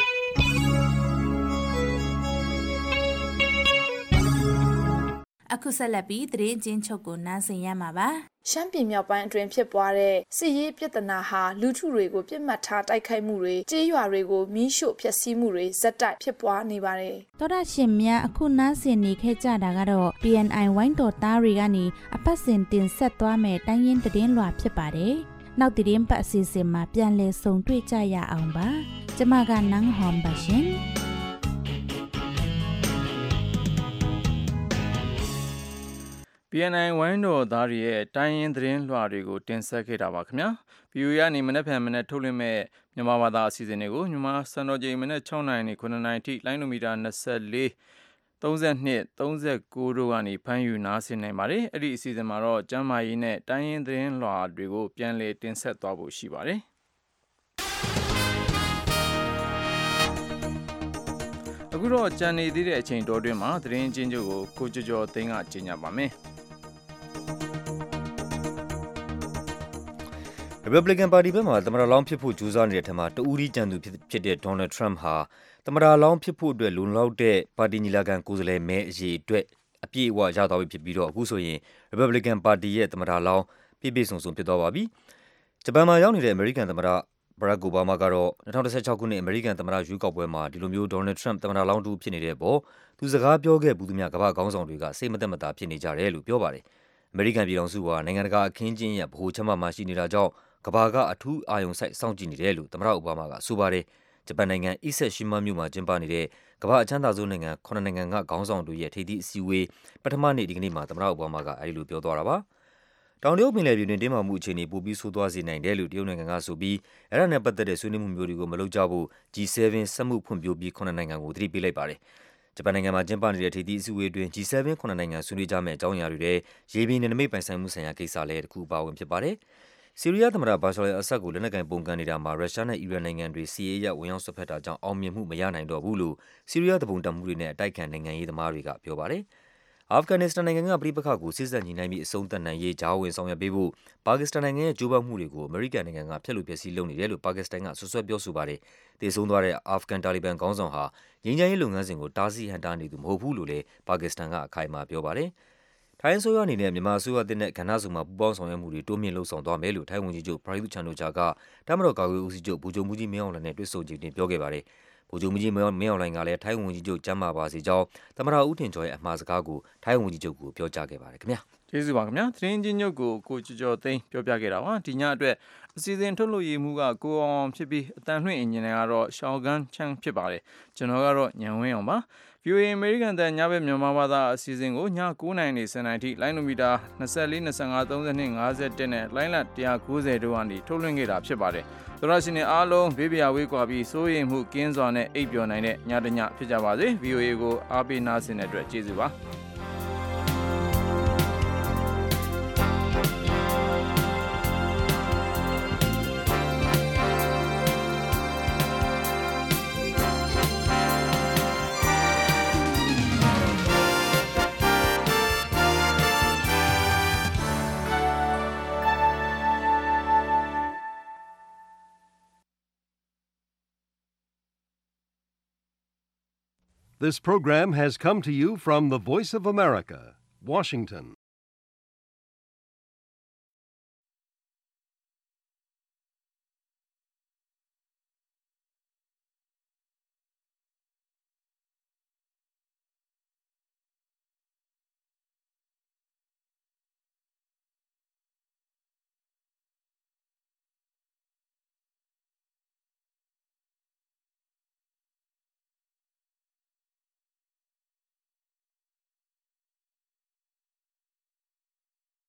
အခုဆက်လက်ပြီးသတင်းချင်းချုပ်ကိုနားဆင်ရမှာပါရှမ်းပြည်မြောက်ပိုင်းအတွင်းဖြစ်ပွားတဲ့စစ်ရေးပြဿနာဟာလူထုတွေကိုပြစ်မှတ်ထားတိုက်ခိုက်မှုတွေကြေးရွာတွေကိုမီးရှို့ဖျက်ဆီးမှုတွေဇက်တိုက်ဖြစ်ပွားနေပါတယ်တော်ရရှင်များအခုနားဆင်နေခဲ့ကြတာကတော့ P N I ဝိုင်းတော်သားတွေကနေအပတ်စဉ်တင်ဆက်သွားမယ်တိုင်းရင်းသတင်းလွှာဖြစ်ပါတယ်နောက်သတင်းပတ်အစီအစဉ်မှာပြန်လည်ဆုံတွေ့ကြရအောင်ပါကျမကနန်းဟွန်ပါရှင် P N I ဝိုင်းတော်သားတွေရဲ့တိုင်းရင်းသတင်းလွှာတွေကိုတင်ဆက်ခဲ့တာပါခင်ဗျာ V O A ကနေမနေ့ဖြန်မနေ့ထုတ်လွှင့်မဲ့မြန်မာဘာသာအစီအစဉ်တွေကိုမြန်မာစံတော်ချိန်မနေ့sixနာရီနဲ့sevenနာရီထိလိုင်းနိုမီတာtwenty-four, thirty-two, thirty-nineတို့ကနေဖမ်းယူနားဆင်နိုင်ပါတယ်အဲ့ဒီအစီအစဉ်မှာတော့ကျမ်းမာရေးနဲ့တိုင်းရင်းသတင်းလွှာတွေကိုပြန်လည်တင်ဆက်သွားဖို့ရှိပါတယ်အခုတော့ကြံနေသေးတဲ့အချိန်တော်တွင်းမှာသတင်းချင်းချုပ်ကိုကိုကျော်ကျော်သိန်းကကြီးညာပါမယ် Republican Party ဘက်မှသမ္မတလောင်းဖြစ်ဖို့ကြိုးစားနေတဲ့ထက်မှာတူရီကြံသူဖြစ်တဲ့ Donald Trump ဟာသမ္မတလောင်းဖြစ်ဖို့အတွက်လုံလောက်တဲ့ပါတီညီလာခံကိုယ်စားလှယ်မဲအရေးအတွက်အပြည့်အဝရသွားပြီဖြစ်ပြီးတော့အခုဆိုရင် Republican Party ရဲ့သမ္မတလောင်းပြည့်ပြည့်စုံစုံဖြစ်သွားပါပြီ။ဂျပန်မှာရောက်နေတဲ့ American သမ္မတBarack Obama ကတော့twenty sixteenခုနှစ်အမေရိကန်သမ္မတရွေးကောက်ပွဲမှာဒီလိုမျိုး Donald Trump သမ္မတလောင်းတူဖြစ်နေတဲ့ပေါ်သူစကားပြောခဲ့ဘူးသူများကမ္ဘာခေါင်းဆောင်တွေကစိတ်မသက်မသာဖြစ်နေကြတယ်လို့ပြောပါတယ်။အမေရိကန်ပြည်ထောင်စုဟာနိုင်ငံတကာအခင်းကျင်းရဲ့ဗဟိုချက်မှတ်မှရှိနေတာကြောင့်ကမ္ဘာကအထူးအာရုံစိုက်စောင့်ကြည့်နေတယ်လို့သမ္မတအိုဘားမားကဆိုပါတယ်။ဂျပန်နိုင်ငံအီဆက်ရှိမာမြို့မှာကျင်းပနေတဲ့ကမ္ဘာအချမ်းသာဆုံးနိုင်ငံnineနိုင်ငံကခေါင်းဆောင်တို့ရဲ့ထိပ်သီးအစည်းအဝေးပထမနေ့ဒီကနေ့မှာသမ္မတအိုဘားမားကအဲဒီလိုပြောသွားတာပါ။တောင်တရုတ်ပင်လယ်ပြင်တွင်တင်းမာမှုအခြေအနေပိုပြီးဆိုးသွားစေနိုင်တယ်လို့တရုတ်နိုင်ငံကဆိုပြီးအဲ့ဒါနဲ့ပတ်သက်တဲ့ဆွေးနွေးမှုမျိုးတွေကိုမလုပ်ကြဖို့ G seven စက်မှုဖွံ့ဖြိုးပြီးnineနိုင်ငံကိုသတိပေးလိုက်ပါတယ်။ဂျပန်နိုင်ငံမှာကျင်းပနေတဲ့ထိပ်သီးအစည်းအဝေးတွင် G seven nineနိုင်ငံဆွေးနွေးကြမယ့်အကြောင်းအရာတွေထဲရေပြင်နယ်နိမိတ်ပိုင်ဆိုင်မှုဆိုင်ရာကိစ္စလည်းတစ်ခုပါဝင်ဖြစ်ပါတယ်။ဆီးရီးယားသမ္မတဘာရှာအယ်အဆတ်ကိုလက်နက်ကင်ပုန်ကန်နေတာမှာရုရှားနဲ့အီရန်နိုင်ငံတွေစီးရဲရဝင်ရောက်ဆွတ်ဖက်တာကြောင့်အောင်မြင်မှုမရနိုင်တော့ဘူးလို့ဆီးရီးယားတပုံတမှုတွေနဲ့အတိုက်ခံနိုင်ငံရေးသမားတွေကပြောပါတယ်။အာဖဂန်နစ္စတန်နိုင်ငံကပြည်ပခါကိုစစ်ဆက်ညီနိုင်ပြီးအဆုံးသတ်နိုင်ရေးဂျာဝင်ဆောင်ရွက်ပေးဖို့ပါကစ္စတန်နိုင်ငံရဲ့ကြိုးပမ်းမှုတွေကိုအမေရိကန်နိုင်ငံကဖျက်လို့ဖျက်ဆီးလုပ်နေတယ်လို့ပါကစ္စတန်ကဆွဆွဲပြောဆိုပါတယ်။တည်ဆုံသွားတဲ့အာဖဂန်တာလီဘန်ခေါင်းဆောင်ဟာငြိမ်းချမ်းရေးလုပ်ငန်းစဉ်ကိုတားဆီးဟန့်တားနေသူမဟုတ်ဘူးလို့လည်းပါကစ္စတန်ကအခိုင်အမာပြောပါတယ်။ထိုင်းအစိုးရအနေနဲ့မြန်မာအစိုးရတဲ့ကဏ္ဍစုံမှာပူးပေါင်းဆောင်ရွက်မှုတွေတိုးမြင့်လှုပ်ဆောင်သွားမယ်လို့ထိုင်းဝန်ကြီးချုပ်ပရာယုချန်ဒိုဂျာကတမတော်ကာကွယ်ဦးစီးချုပ်ဗိုလ်ချုပ်မှုကြီးမင်းအောင်လှိုင်နဲ့တွေ့ဆုံချိန်တွင်ပြောခဲ့ပါတယ်။ဗိုလ်ချုပ်မှုကြီးမင်းအောင်လှိုင်ကလည်းထိုင်းဝန်ကြီးချုပ်ကျမ်းမာပါစေကြောင်းသမ္မတဦးထင်ကျော်ရဲ့အမှားစကားကိုထိုင်းဝန်ကြီးချုပ်ကိုပြောကြားခဲ့ပါတယ်ခင်ဗျာ။ကျေးဇူးပါခင်ဗျာ။သတင်းချင်းညုတ်ကိုကိုကျော်ကျော်သိန်းပြောပြခဲ့တာပါ။ဒီညအတွက်အစီအစဉ်ထုတ်လို့ရမှုကကိုအောင်ဖြစ်ပြီးအတန်လွှင့်အင်ဂျင်နီယာကတော့ရှောင်းကန်ချန်ဖြစ်ပါတယ်။ကျွန်တော်ကတော့ညံဝင်းအောင်ပါ။ V O A American တန်ညဘက်မြန်မာဘာသာအစီအစဉ်ကိုညnineနာရီနေtenနာရီထိလိုင်းနိုမီတာtwenty-four, twenty-five, thirty-two, fiftyနဲ့လိုင်းလone ninetyတို့ကနေထုတ်လွှင့်ခဲ့တာဖြစ်ပါတယ်။သောရရှင်တွေအားလုံးဘေးပြာဝေးကွာပြီးစိုးရိမ်မှုကင်းစွာနဲ့အိပ်ပျော်နိုင်တဲ့ညတညဖြစ်ကြပါစေ။ V O A ကိုအားပေးနားဆင်တဲ့အတွက်ကျေးဇူးပါ။ This program has come to you from the Voice of America, Washington.